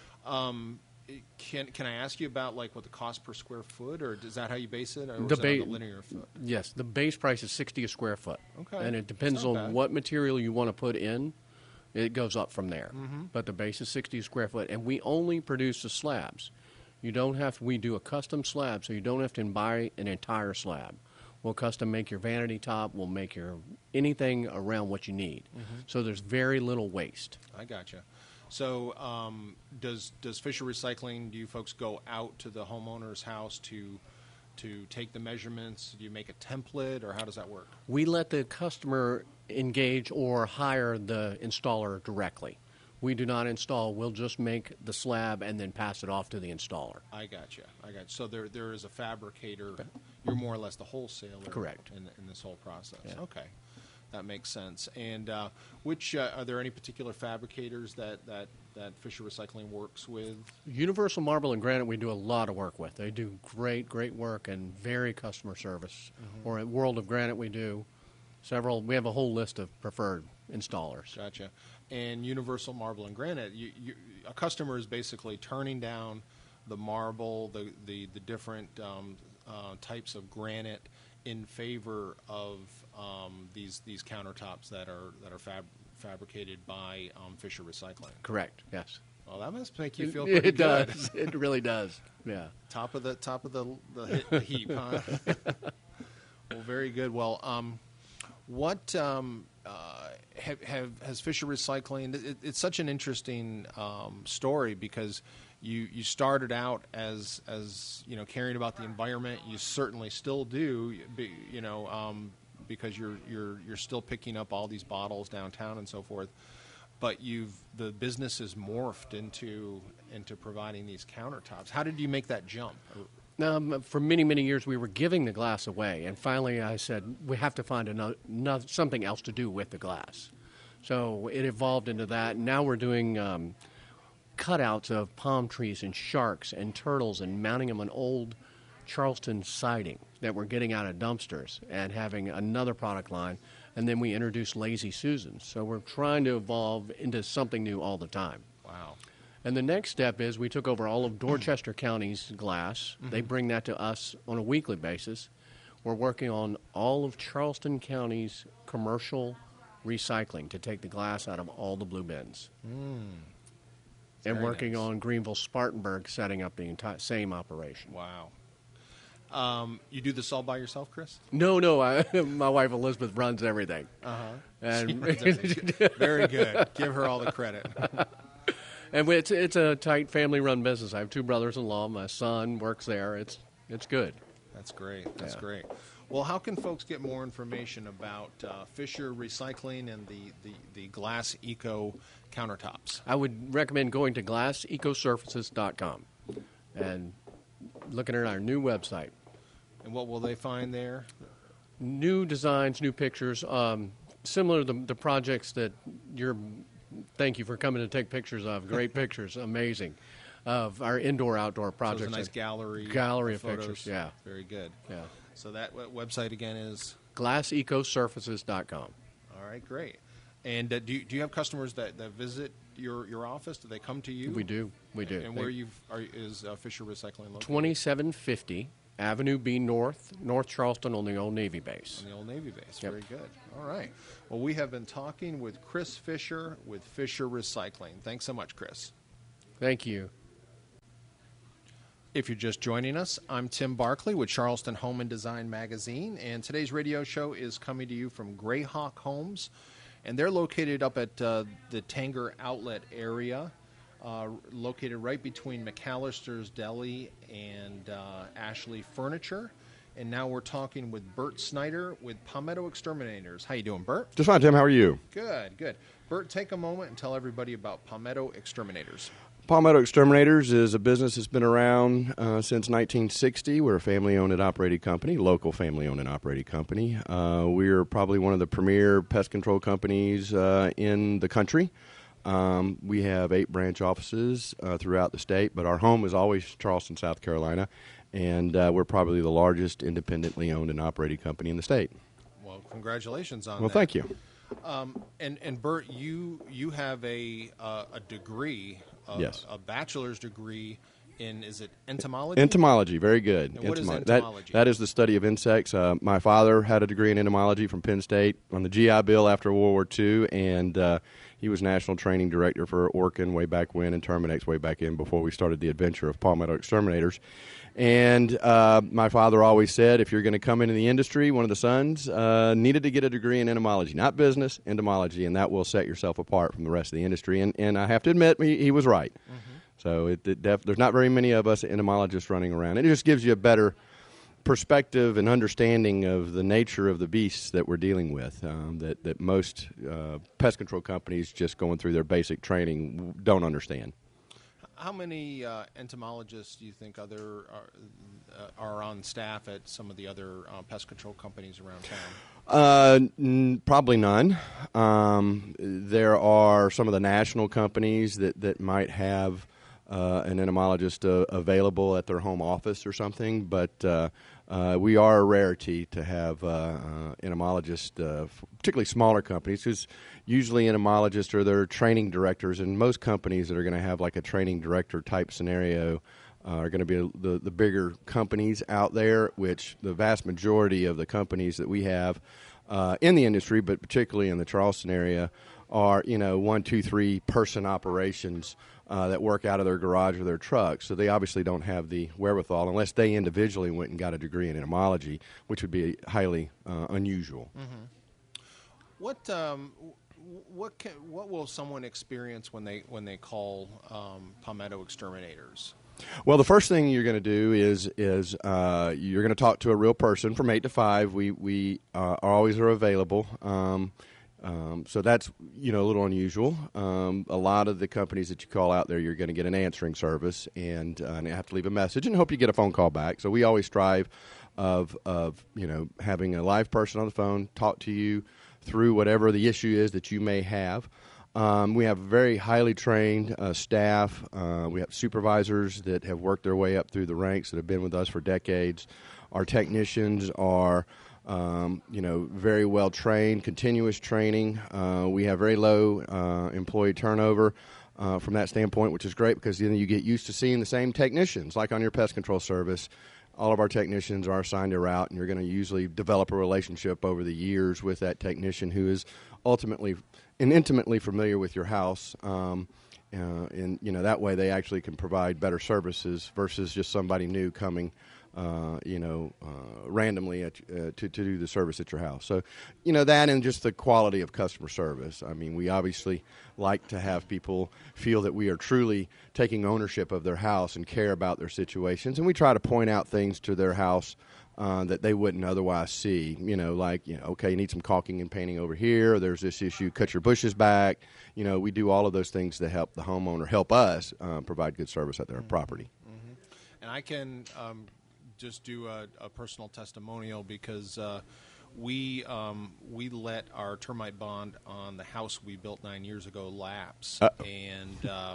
Um, can can I ask you about like what the cost per square foot, or is that how you base it, or The is it on ba- the linear foot? Yes, the base price is sixty a square foot. Okay. And it depends That's not on bad. what material you want to put in. It goes up from there. Mm-hmm. But the base is sixty a square foot, and we only produce the slabs. You don't have. We do a custom slab, so you don't have to buy an entire slab. We'll custom make your vanity top. We'll make your anything around what you need. Mm-hmm. So there's very little waste. I gotcha. So um, does does Fisher Recycling? Do you folks go out to the homeowner's house to to take the measurements? Do you make a template, or how does that work? We let the customer engage or hire the installer directly. We do not install. We'll just make the slab and then pass it off to the installer. I gotcha. I got so there there is a fabricator. You're more or less the wholesaler. Correct. In, in this whole process. Yeah. Okay, that makes sense. And uh, which uh, are there any particular fabricators that, that, that Fisher Recycling works with? Universal Marble and Granite we do a lot of work with. They do great, great work and very customer service. Mm-hmm. Or at World of Granite we do several. We have a whole list of preferred installers. Gotcha. And Universal Marble and Granite, you, you, a customer is basically turning down the marble, the the, the different um, uh, types of granite in favor of um, these these countertops that are that are fab- fabricated by um, Fisher Recycling. Correct. Yes. Well, that must make you feel It, pretty it good. does. It really does. Yeah. Top of the top of the the, hit, the heap, huh? Well, very good. Well, um, what um, uh, have, have has Fisher Recycling? It, it's such an interesting um, story because you you started out as as you know caring about the environment. You certainly still do. be- You know. Um, because you're you're you're still picking up all these bottles downtown and so forth, but you've the business is morphed into into providing these countertops. How did you make that jump? Um, for many, many years, we were giving the glass away, and finally, I said we have to find another, another something else to do with the glass. So it evolved into that. And now we're doing um, cutouts of palm trees and sharks and turtles, and mounting them on old Charleston siding that we're getting out of dumpsters, and having another product line. And then we introduced Lazy Susans. So we're trying to evolve into something new all the time. Wow. And the next step is we took over all of Dorchester County's glass. Mm-hmm. They bring that to us on a weekly basis. We're working on all of Charleston County's commercial recycling to take the glass out of all the blue bins. Mm. And Very working nice. on Greenville Spartanburg setting up the entire same operation. Wow. Um, you do this all by yourself, Chris? No, no, I, my wife Elizabeth runs everything. Uh huh. And Very good. Give her all the credit. And it's it's a tight family-run business. I have two brothers-in-law. My son works there. It's it's good. That's great. That's Yeah. great. Well, how can folks get more information about uh, Fisher Recycling and the, the, the Glass Eco countertops? I would recommend going to glass eco surfaces dot com and looking at our new website. And what will they find there? New designs, new pictures, um, similar to the, the projects that you're. Thank you for coming to take pictures of. Great pictures, amazing, of our indoor-outdoor So projects. there's a nice gallery. Gallery of photos. pictures, yeah. Very good. Yeah. So that w- website again is? glass eco surfaces dot com. All right, great. And uh, do, you, do you have customers that, that visit your, your office? Do they come to you? We do, we do. And They- where you are is uh, Fisher Recycling located? twenty-seven fifty Avenue B North, North Charleston on the Old Navy base. On the Old Navy base. Yep. Very good. All right. Well, we have been talking with Chris Fisher with Fisher Recycling. Thanks so much, Chris. Thank you. If you're just joining us, I'm Tim Barkley with Charleston Home and Design Magazine, and today's radio show is coming to you from Greyhawk Homes, and they're located up at uh, the Tanger Outlet area, uh, located right between McAllister's Deli and uh, Ashley Furniture. And now we're talking with Bert Snyder with Palmetto Exterminators. How you doing, Bert? Just fine, Tim. How are you? Good, good. Bert, take a moment and tell everybody about Palmetto Exterminators. Palmetto Exterminators is a business that's been around uh, since nineteen sixty. We're a family-owned and operated company, local family-owned and operated company. Uh, we're probably one of the premier pest control companies uh, in the country. Um, we have eight branch offices uh, throughout the state, but our home is always Charleston, South Carolina, and uh, we're probably the largest independently owned and operated company in the state. Well, congratulations on Well, that. thank you. Um, and and Bert, you you have a uh, a degree, uh, Yes. a bachelor's degree in, is it entomology? Entomology, very good. And what is That- entomology? That is the study of insects. Uh, my father had a degree in entomology from Penn State on the G I Bill after World War Two, and uh, he was national training director for Orkin way back when and Terminex way back in before we started the adventure of Palmetto Exterminators. And uh, my father always said, if you're going to come into the industry, one of the sons uh, needed to get a degree in entomology, not business, entomology, and that will set yourself apart from the rest of the industry. And, and I have to admit, he, he was right. So it, it def- there's not very many of us entomologists running around. It just gives you a better perspective and understanding of the nature of the beasts that we're dealing with, um, that, that most uh, pest control companies just going through their basic training w- don't understand. How many uh, entomologists do you think other are, uh, are on staff at some of the other uh, pest control companies around town? Uh, n- probably none. Um, there are some of the national companies that, that might have uh, an entomologist uh, available at their home office or something, but uh, uh, we are a rarity to have uh, uh, entomologists, uh, f- particularly smaller companies, because usually entomologists are their training directors, and most companies that are going to have like a training director type scenario uh, are going to be the, the bigger companies out there, which the vast majority of the companies that we have uh, in the industry, but particularly in the Charleston area, are, you know, one, two, three person operations uh, that work out of their garage or their truck. So they obviously don't have the wherewithal unless they individually went and got a degree in entomology, which would be highly uh, unusual. What um, w- what can, what will someone experience when they when they call um, Palmetto Exterminators? Well, the first thing you're going to do is is uh, you're going to talk to a real person from eight to five. We we uh, are always are available. Um, um, so that's, you know, a little unusual. Um, a lot of the companies that you call out there, you're going to get an answering service and, uh, and you have to leave a message and hope you get a phone call back. So we always strive of of you know having a live person on the phone talk to you through whatever the issue is that you may have. Um, we have very highly trained uh, staff. Uh, we have supervisors that have worked their way up through the ranks that have been with us for decades. Our technicians are, um, you know, very well trained, continuous training. Uh, we have very low uh, employee turnover uh, from that standpoint, which is great because then you get used to seeing the same technicians, like on your pest control service. All of our technicians are assigned a route, and you're going to usually develop a relationship over the years with that technician who is ultimately and intimately familiar with your house. Um, uh, and, you know, that way they actually can provide better services versus just somebody new coming uh, you know, uh, randomly at, uh, to, to do the service at your house. So, you know, that and just the quality of customer service. I mean, we obviously like to have people feel that we are truly taking ownership of their house and care about their situations. And we try to point out things to their house uh, that they wouldn't otherwise see. You know, like, you know, okay, you need some caulking and painting over here. Or there's this issue, cut your bushes back. You know, we do all of those things to help the homeowner, help us uh, provide good service at their mm-hmm. property. Mm-hmm. And I can um, just do a, a personal testimonial because uh, we um, we let our termite bond on the house we built nine years ago lapse. Uh-oh. And uh,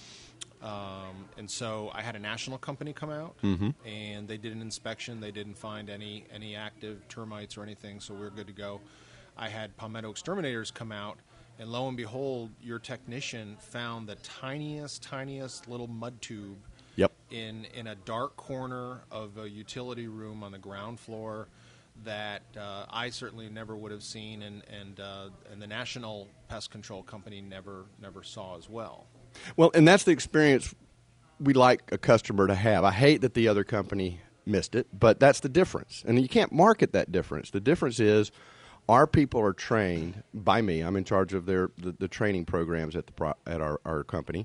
um, and so I had a national company come out, mm-hmm. and they did an inspection. They didn't find any, any active termites or anything, so we were good to go. I had palmetto exterminators come out, and lo and behold, your technician found the tiniest, tiniest little mud tube Yep. in in a dark corner of a utility room on the ground floor that uh, I certainly never would have seen, and and uh, and the National Pest Control Company never never saw as well. Well, and that's the experience we like a customer to have. I hate that the other company missed it, but that's the difference, and you can't market that difference. The difference is our people are trained by me. I'm in charge of their the, the training programs at the pro, at our, our company.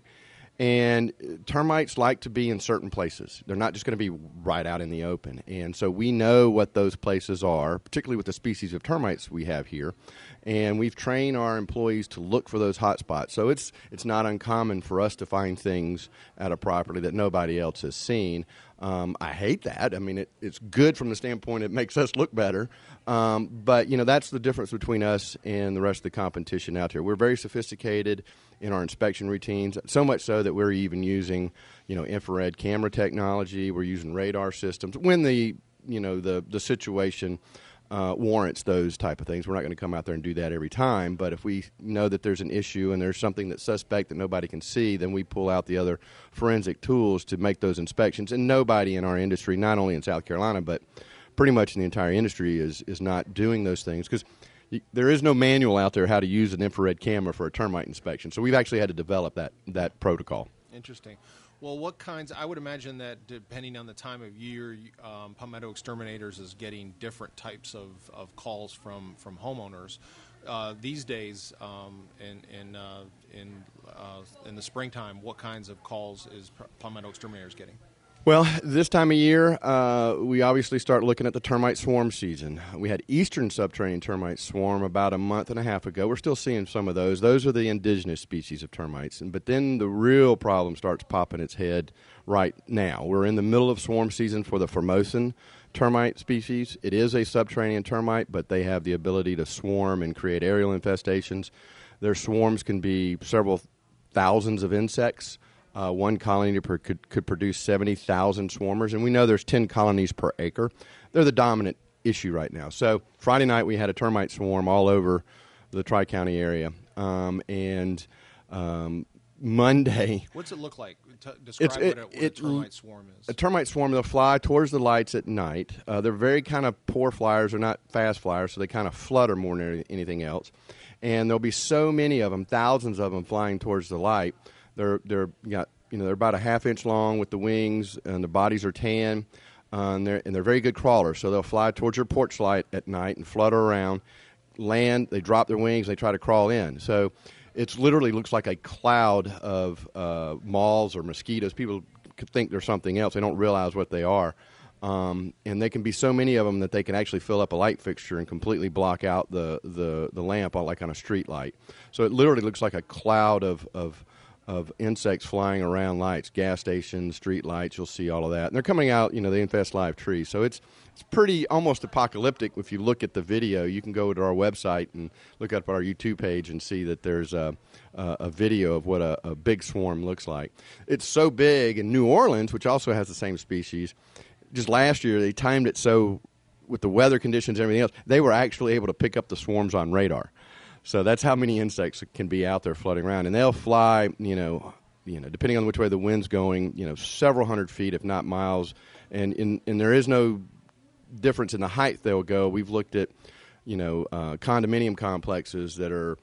And termites like to be in certain places. They're not just going to be right out in the open. And so we know what those places are, particularly with the species of termites we have here. And we've trained our employees to look for those hot spots. So it's it's not uncommon for us to find things at a property that nobody else has seen. Um, I hate that. I mean, it, it's good from the standpoint it makes us look better. Um, but, you know, that's the difference between us and the rest of the competition out there. We're very sophisticated in our inspection routines, so much so that we're even using, you know, infrared camera technology. We're using radar systems when the, you know, the, the situation uh, warrants those type of things. We're not going to come out there and do that every time, but if we know that there's an issue and there's something that's suspect that nobody can see, then we pull out the other forensic tools to make those inspections. And nobody in our industry, not only in South Carolina, but pretty much in the entire industry, is is not doing those things because there is no manual out there how to use an infrared camera for a termite inspection. So we've actually had to develop that that protocol. Interesting. Well, what kinds, I would imagine that depending on the time of year, um, Palmetto Exterminators is getting different types of, of calls from, from homeowners. Uh, these days, um, in in uh, in uh, in the springtime, what kinds of calls is Palmetto Exterminators getting? Well, this time of year, uh, we obviously start looking at the termite swarm season. We had eastern subterranean termite swarm about a month and a half ago. We're still seeing some of those. Those are the indigenous species of termites. And, but then the real problem starts popping its head right now. We're in the middle of swarm season for the Formosan termite species. It is a subterranean termite, but they have the ability to swarm and create aerial infestations. Their swarms can be several thousands of insects. Uh, one colony per, could, could produce seventy thousand swarmers, and we know there's ten colonies per acre. They're the dominant issue right now. So Friday night we had a termite swarm all over the Tri-County area, um, and um, Monday... What's it look like? T- describe it's, what, it, a, what it, a termite swarm is. A termite swarm, they'll fly towards the lights at night. Uh, they're very kind of poor flyers. They're not fast flyers, so they kind of flutter more than anything else. And there'll be so many of them, thousands of them flying towards the light. They're they're got you know they're about a half inch long with the wings, and the bodies are tan, uh, and they're and they're very good crawlers. So they'll fly towards your porch light at night and flutter around, land. They drop their wings. They try to crawl in. So it literally looks like a cloud of uh, moths or mosquitoes. People could think they're something else. They don't realize what they are. Um, and there can be so many of them that they can actually fill up a light fixture and completely block out the, the, the lamp on, like on a street light. So it literally looks like a cloud of, of of insects flying around lights, gas stations, street lights. You'll see all of that. And they're coming out, you know, they infest live trees. So it's it's pretty almost apocalyptic. If you look at the video, you can go to our website and look up our YouTube page and see that there's a, a, a video of what a, a big swarm looks like. It's so big in New Orleans, which also has the same species. Just last year, they timed it so with the weather conditions and everything else, they were actually able to pick up the swarms on radar. So that's how many insects can be out there floating around, and they'll fly, you know, you know, depending on which way the wind's going, you know, several hundred feet, if not miles, and in, and there is no difference in the height they'll go. We've looked at, you know, uh, condominium complexes that are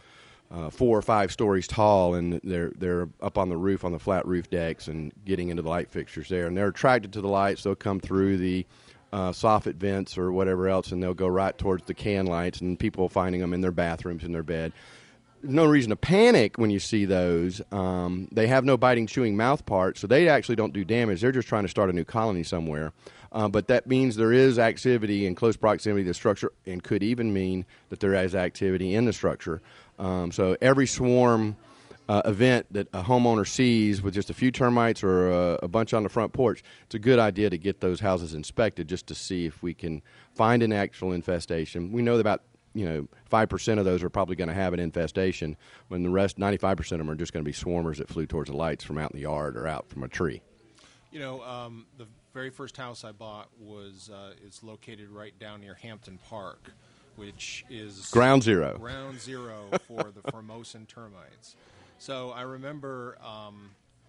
uh, four or five stories tall, and they're they're up on the roof on the flat roof decks and getting into the light fixtures there, and they're attracted to the lights. They'll come through the uh, soffit vents or whatever else, and they'll go right towards the can lights, and people finding them in their bathrooms, in their bed. No reason to panic when you see those. Um, they have no biting, chewing mouth parts, so they actually don't do damage. They're just trying to start a new colony somewhere. Uh, but that means there is activity in close proximity to the structure, and could even mean that there is activity in the structure. Um, so every swarm uh, event that a homeowner sees with just a few termites or a, a bunch on the front porch, it's a good idea to get those houses inspected just to see if we can find an actual infestation. We know that about you know, five percent of those are probably going to have an infestation, when the rest, ninety-five percent of them are just going to be swarmers that flew towards the lights from out in the yard or out from a tree. You know, um, the very first house I bought was uh, is located right down near Hampton Park, which is ground zero. Ground zero for the Formosan termites. So I remember, um,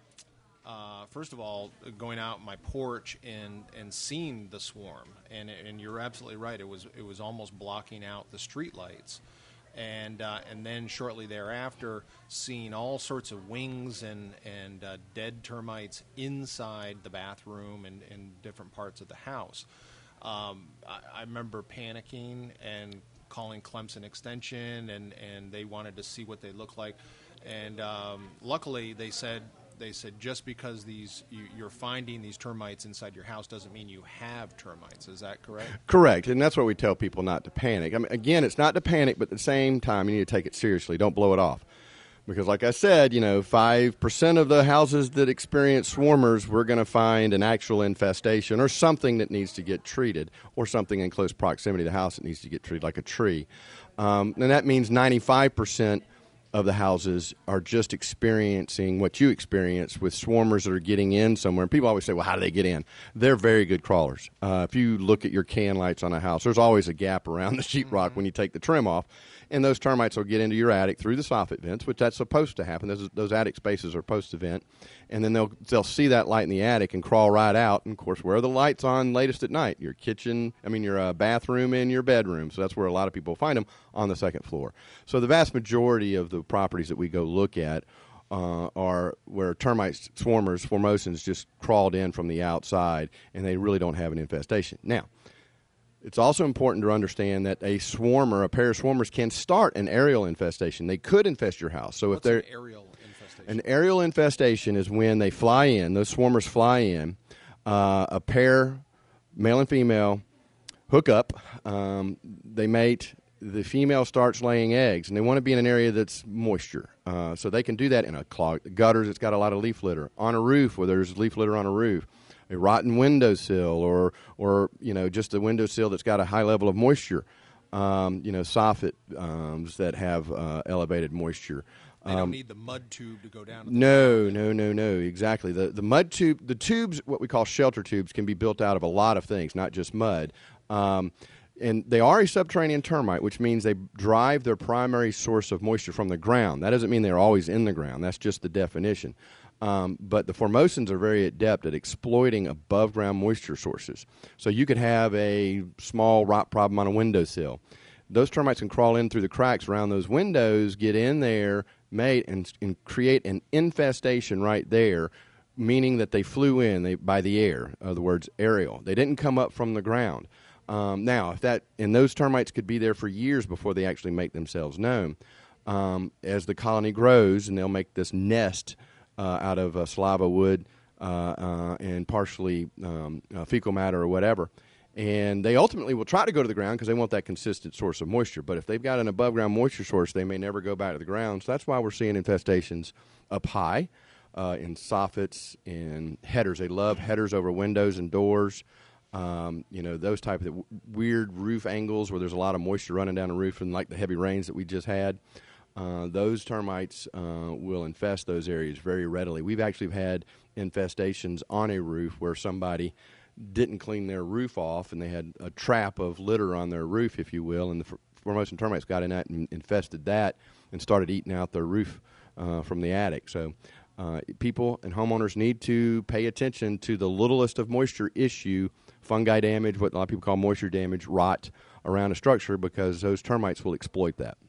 uh, first of all, going out my porch and, and seeing the swarm, and and you're absolutely right. It was it was almost blocking out the street lights. And uh, and then shortly thereafter, seeing all sorts of wings and and uh, dead termites inside the bathroom and, and different parts of the house. Um, I, I remember panicking and calling Clemson Extension, and, and they wanted to see what they looked like. And um, luckily, they said they said just because these you, you're finding these termites inside your house doesn't mean you have termites. Is that correct? Correct, and that's why we tell people not to panic. I mean, again, it's not to panic, but at the same time, you need to take it seriously. Don't blow it off. Because like I said, you know, five percent of the houses that experience swarmers, we're going to find an actual infestation or something that needs to get treated, or something in close proximity to the house that needs to get treated, like a tree. Um, and that means ninety-five percent of the houses are just experiencing what you experience with swarmers that are getting in somewhere. And people always say, well, how do they get in? They're very good crawlers. Uh, if you look at your can lights on a house, there's always a gap around the sheetrock mm-hmm. when you take the trim off. And those termites will get into your attic through the soffit vents, which that's supposed to happen. Those, those attic spaces are supposed to vent. And then they'll they'll see that light in the attic and crawl right out. And, of course, where are the lights on latest at night? Your kitchen, I mean, your uh, bathroom and your bedroom. So that's where a lot of people find them, on the second floor. So the vast majority of the properties that we go look at uh, are where termites, swarmers, formosans just crawled in from the outside, and they really don't have an infestation. Now, it's also important to understand that a swarmer, a pair of swarmers, can start an aerial infestation. They could infest your house. So What's if they're an aerial infestation? An aerial infestation is when they fly in, those swarmers fly in, uh, a pair, male and female, hook up, um, they mate, the female starts laying eggs, and they want to be in an area that's moisture. Uh, so they can do that in a clogged gutters that's got a lot of leaf litter, on a roof where there's leaf litter on a roof, a rotten windowsill, or or you know just a windowsill that's got a high level of moisture. Um, you know, soffit um, that have uh, elevated moisture. They don't Um, need the mud tube to go down. To the no, no, no, no. Exactly. The the mud tube, the tubes, what we call shelter tubes, can be built out of a lot of things, not just mud. Um, and they are a subterranean termite, which means they drive their primary source of moisture from the ground. That doesn't mean they're always in the ground. That's just the definition. Um, but the Formosans are very adept at exploiting above-ground moisture sources. So you could have a small rot problem on a windowsill. Those termites can crawl in through the cracks around those windows, get in there, mate, and, and create an infestation right there, meaning that they flew in they, by the air. In other words, aerial. They didn't come up from the ground. Um, now, if that and those termites could be there for years before they actually make themselves known. Um, as the colony grows, and they'll make this nest uh, out of uh, saliva wood uh, uh, and partially um, uh, fecal matter or whatever. And they ultimately will try to go to the ground because they want that consistent source of moisture. But if they've got an above-ground moisture source, they may never go back to the ground. So that's why we're seeing infestations up high uh, in soffits, in headers. They love headers over windows and doors. Um, you know, those type of w- weird roof angles where there's a lot of moisture running down the roof, and like the heavy rains that we just had. Uh, those termites uh, will infest those areas very readily. We've actually had infestations on a roof where somebody didn't clean their roof off, and they had a trap of litter on their roof, if you will, and the Formosan termites got in that and infested that and started eating out their roof uh, from the attic. So uh, people and homeowners need to pay attention to the littlest of moisture issue, fungi damage, what a lot of people call moisture damage, rot around a structure, because those termites will exploit that.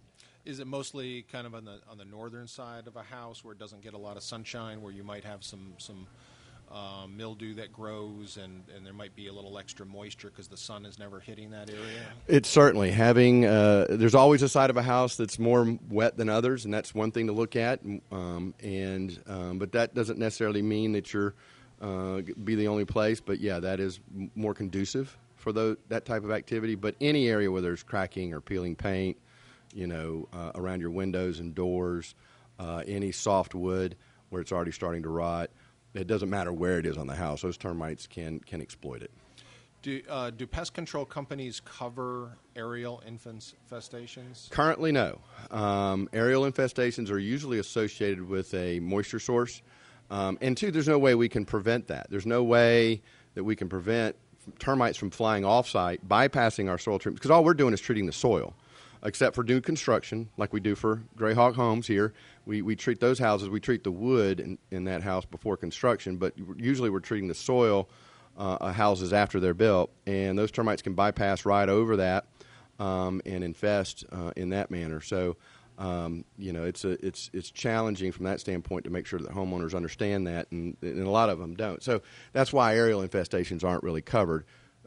Is it mostly kind of on the on the northern side of a house where it doesn't get a lot of sunshine, where you might have some some uh, mildew that grows, and, and there might be a little extra moisture because the sun is never hitting that area? It's certainly having. Uh, there's always a side of a house that's more wet than others, and that's one thing to look at. Um, and um, but that doesn't necessarily mean that you're uh, be the only place. But yeah, that is m- more conducive for those, that type of activity. But any area where there's cracking or peeling paint, you know, uh, around your windows and doors, uh, any soft wood where it's already starting to rot. It doesn't matter where it is on the house; those termites can can exploit it. Do uh, do pest control companies cover aerial infestations? Currently, no. Um, aerial infestations are usually associated with a moisture source, um, and two, there's no way we can prevent that. There's no way that we can prevent termites from flying off-site, bypassing our soil treatment, because all we're doing is treating the soil. Except for new construction, like we do for Greyhawk Homes here. We we treat those houses, we treat the wood in, in that house before construction, but usually we're treating the soil uh, houses after they're built, and those termites can bypass right over that um, and infest uh, in that manner. So, um, you know, it's a, it's it's challenging from that standpoint to make sure that homeowners understand that, and, and a lot of them don't. So that's why aerial infestations aren't really covered.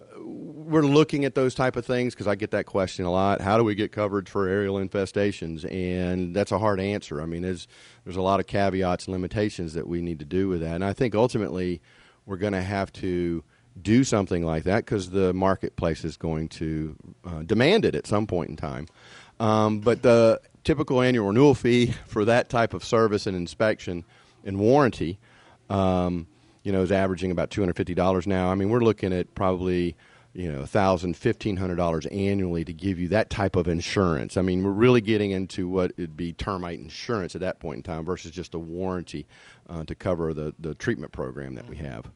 We're looking at those type of things because I get that question a lot. How do we get coverage for aerial infestations? And that's a hard answer. I mean, there's there's a lot of caveats and limitations that we need to do with that. And I think ultimately we're going to have to do something like that because the marketplace is going to uh, demand it at some point in time. Um, but the typical annual renewal fee for that type of service and inspection and warranty um, you know, is averaging about two hundred fifty dollars now. I mean, we're looking at probably, you know, one thousand dollars, fifteen hundred dollars annually to give you that type of insurance. I mean, we're really getting into what would be termite insurance at that point in time versus just a warranty uh, to cover the, the treatment program that we have.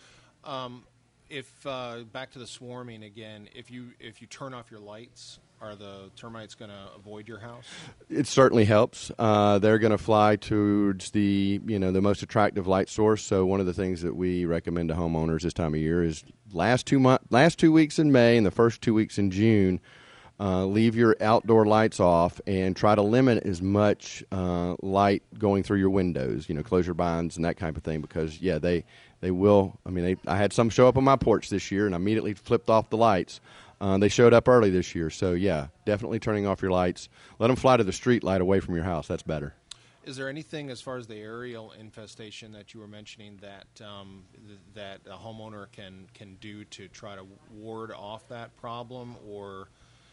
Um, if uh, back to the swarming again, if you if you turn off your lights, are the termites going to avoid your house? It certainly helps. Uh, they're going to fly towards the you know the most attractive light source. So one of the things that we recommend to homeowners this time of year is last two month, last two weeks in May and the first two weeks in June, uh, leave your outdoor lights off and try to limit as much uh, light going through your windows. You know, close your blinds and that kind of thing because yeah, they they will. I mean, they, I had some show up on my porch this year and I immediately flipped off the lights. Uh, they showed up early this year, so yeah, definitely turning off your lights. Let them fly to the street light away from your house. That's better. Is there anything as far as the aerial infestation that you were mentioning that um, th- that a homeowner can, can do to try to ward off that problem, or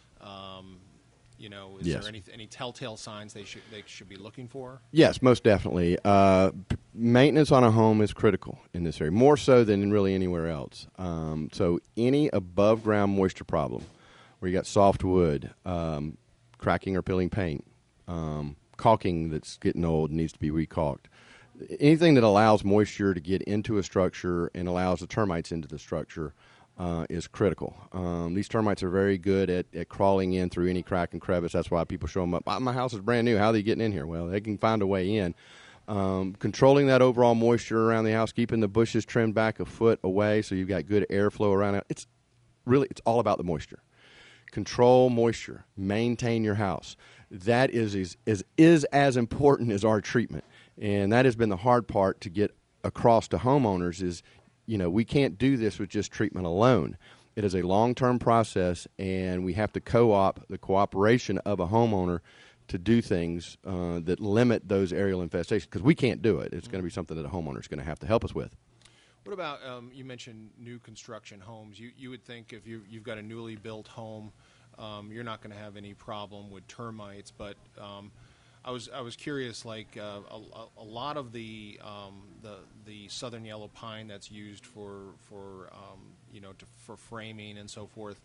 um, you know, is Yes. there any any telltale signs they should they should be looking for? Yes, most definitely. Uh, p- maintenance on a home is critical in this area, more so than in really anywhere else. Um, so any above-ground moisture problem, where you got soft wood, um, cracking or peeling paint, um, caulking that's getting old and needs to be recaulked, anything that allows moisture to get into a structure and allows the termites into the structure uh, is critical. Um, these termites are very good at, at crawling in through any crack and crevice. That's why people show them up. "Ah, my house is brand new. How are they getting in here?" Well, they can find a way in. Um, controlling that overall moisture around the house, keeping the bushes trimmed back a foot away so you've got good airflow around it. It's really, it's all about the moisture. Control moisture. Maintain your house. That is, is, is, is as important as our treatment. And that has been the hard part to get across to homeowners is, you know, we can't do this with just treatment alone. It is a long-term process, and we have to co-op the cooperation of a homeowner to do things uh, that limit those aerial infestations because we can't do it. It's going to be something that a homeowner is going to have to help us with. What about, um, you mentioned new construction homes. You you would think if you, you've got a newly built home, um, you're not going to have any problem with termites, but um, I was I was curious, like uh, a, a lot of the um, the the southern yellow pine that's used for for um, you know to, for framing and so forth.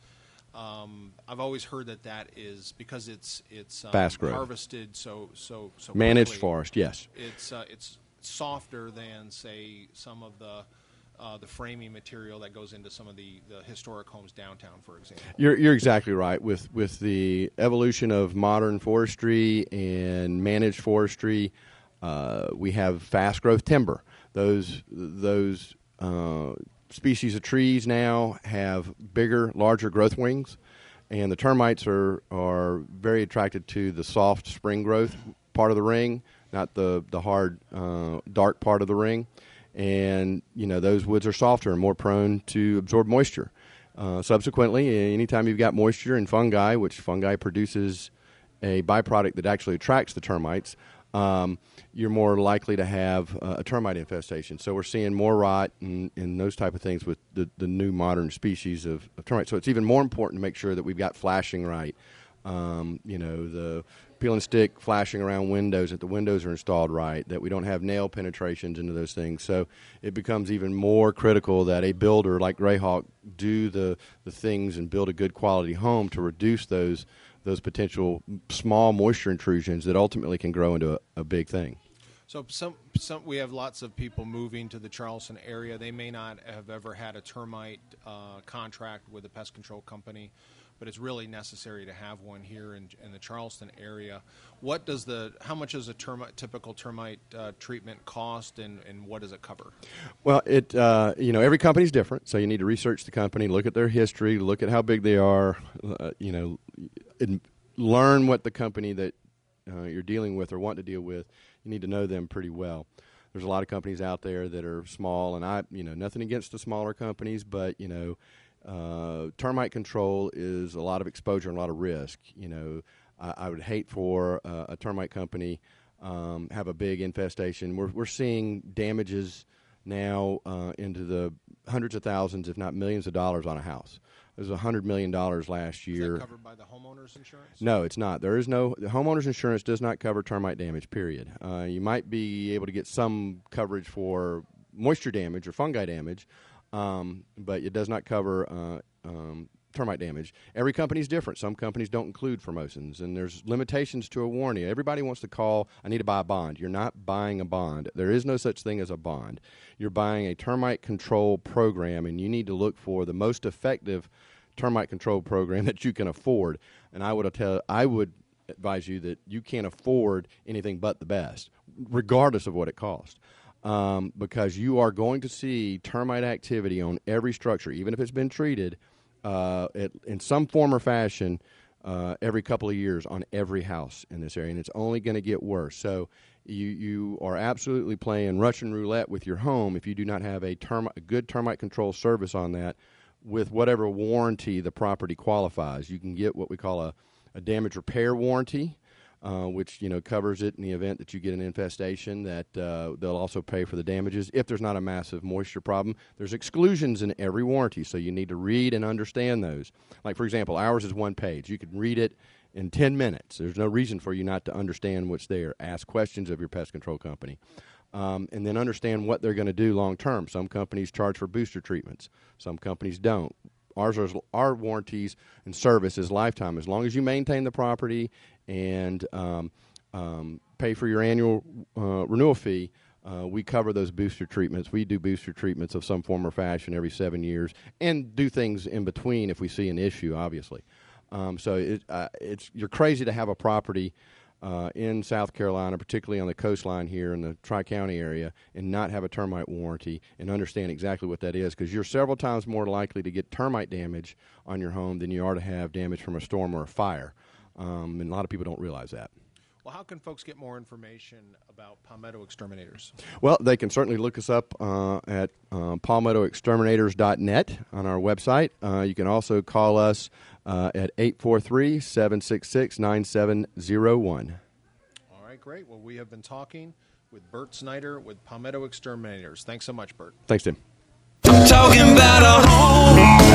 Um, I've always heard that that is because it's it's um, Fast growth. harvested so so so Managed quickly. forest, yes. It's uh, it's softer than say some of the uh, the framing material that goes into some of the, the historic homes downtown, for example. You're you're exactly right. With with the evolution of modern forestry and managed forestry, uh, we have fast growth timber. Those those uh, species of trees now have bigger, larger growth wings, and the termites are, are very attracted to the soft spring growth part of the ring, not the, the hard, uh, dark part of the ring. And, you know, those woods are softer and more prone to absorb moisture. Uh, subsequently, anytime you've got moisture and fungi, which fungi produces a byproduct that actually attracts the termites, um, you're more likely to have uh, a termite infestation. So we're seeing more rot and, and those type of things with the, the new modern species of, of termites. So it's even more important to make sure that we've got flashing right. Um, you know, the peel and stick flashing around windows, that the windows are installed right, that we don't have nail penetrations into those things. So it becomes even more critical that a builder like Grayhawk do the, the things and build a good quality home to reduce those those potential small moisture intrusions that ultimately can grow into a, a big thing. So some, some, we have lots of people moving to the Charleston area. They may not have ever had a termite uh, contract with a pest control company, but it's really necessary to have one here in, in the Charleston area. What does the, how much does a termite, typical termite uh, treatment cost, and, and what does it cover? Well, it uh, you know, every company's different, so you need to research the company, look at their history, look at how big they are, uh, you know, and learn what the company that uh, you're dealing with or want to deal with. You need to know them pretty well. There's a lot of companies out there that are small, and I, you know, nothing against the smaller companies, but you know. Uh, termite control is a lot of exposure and a lot of risk. You know, I, I would hate for uh, a termite company um, have a big infestation. We're we're seeing damages now uh, into the hundreds of thousands, if not millions of dollars on a house. There's a hundred million dollars last year. Is that covered by the homeowner's insurance? No, it's not. There is no, the homeowner's insurance does not cover termite damage, period. Uh, you might be able to get some coverage for moisture damage or fungi damage, Um, but it does not cover uh, um, termite damage. Every company is different. Some companies don't include Formosans, and there's limitations to a warranty. Everybody wants to call, I need to buy a bond. You're not buying a bond. There is no such thing as a bond. You're buying a termite control program, and you need to look for the most effective termite control program that you can afford. And I would tell, I would advise you that you can't afford anything but the best, regardless of what it costs. Um, because you are going to see termite activity on every structure, even if it's been treated uh, it, in some form or fashion uh, every couple of years on every house in this area, and it's only going to get worse. So you you are absolutely playing Russian roulette with your home if you do not have a, term, a good termite control service on that with whatever warranty the property qualifies. You can get what we call a, a damage repair warranty. Uh, which, you know, covers it in the event that you get an infestation, that uh, they'll also pay for the damages if there's not a massive moisture problem. There's exclusions in every warranty, so you need to read and understand those. Like, for example, ours is one page. You can read it in ten minutes. There's no reason for you not to understand what's there. Ask questions of your pest control company. Um, and then understand what they're going to do long term. Some companies charge for booster treatments. Some companies don't. Ours are, our warranties and service is lifetime. As long as you maintain the property and um, um, pay for your annual uh, renewal fee, uh, we cover those booster treatments. We do booster treatments of some form or fashion every seven years and do things in between if we see an issue, obviously. Um, so it, uh, it's you're crazy to have a property uh, in South Carolina, particularly on the coastline here in the Tri-County area, and not have a termite warranty and understand exactly what that is, because you're several times more likely to get termite damage on your home than you are to have damage from a storm or a fire. Um, and a lot of people don't realize that. Well, how can folks get more information about Palmetto Exterminators? Well, they can certainly look us up uh, at uh, palmetto exterminators dot net on our website. Uh, you can also call us uh, at eight four three, seven six six, nine seven zero one. All right, great. Well, we have been talking with Bert Snyder with Palmetto Exterminators. Thanks so much, Bert. Thanks, Tim. I'm talking about a home.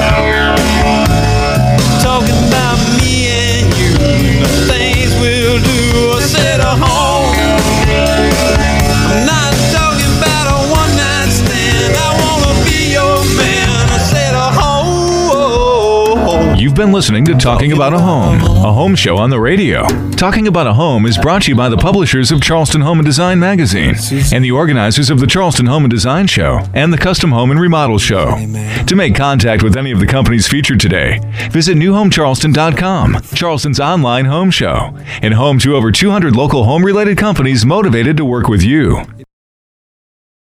Talking about me and you. The things we'll do. I said a home. I'm not talking about a one-night stand. I want to be your man. I said a home. You've been listening to Talking About a Home, a home show on the radio. Talking About a Home is brought to you by the publishers of Charleston Home and Design magazine and the organizers of the Charleston Home and Design Show and the Custom Home and Remodel Show. To make contact with any of the companies featured today, visit new home charleston dot com, Charleston's online home show, and home to over two hundred local home-related companies motivated to work with you.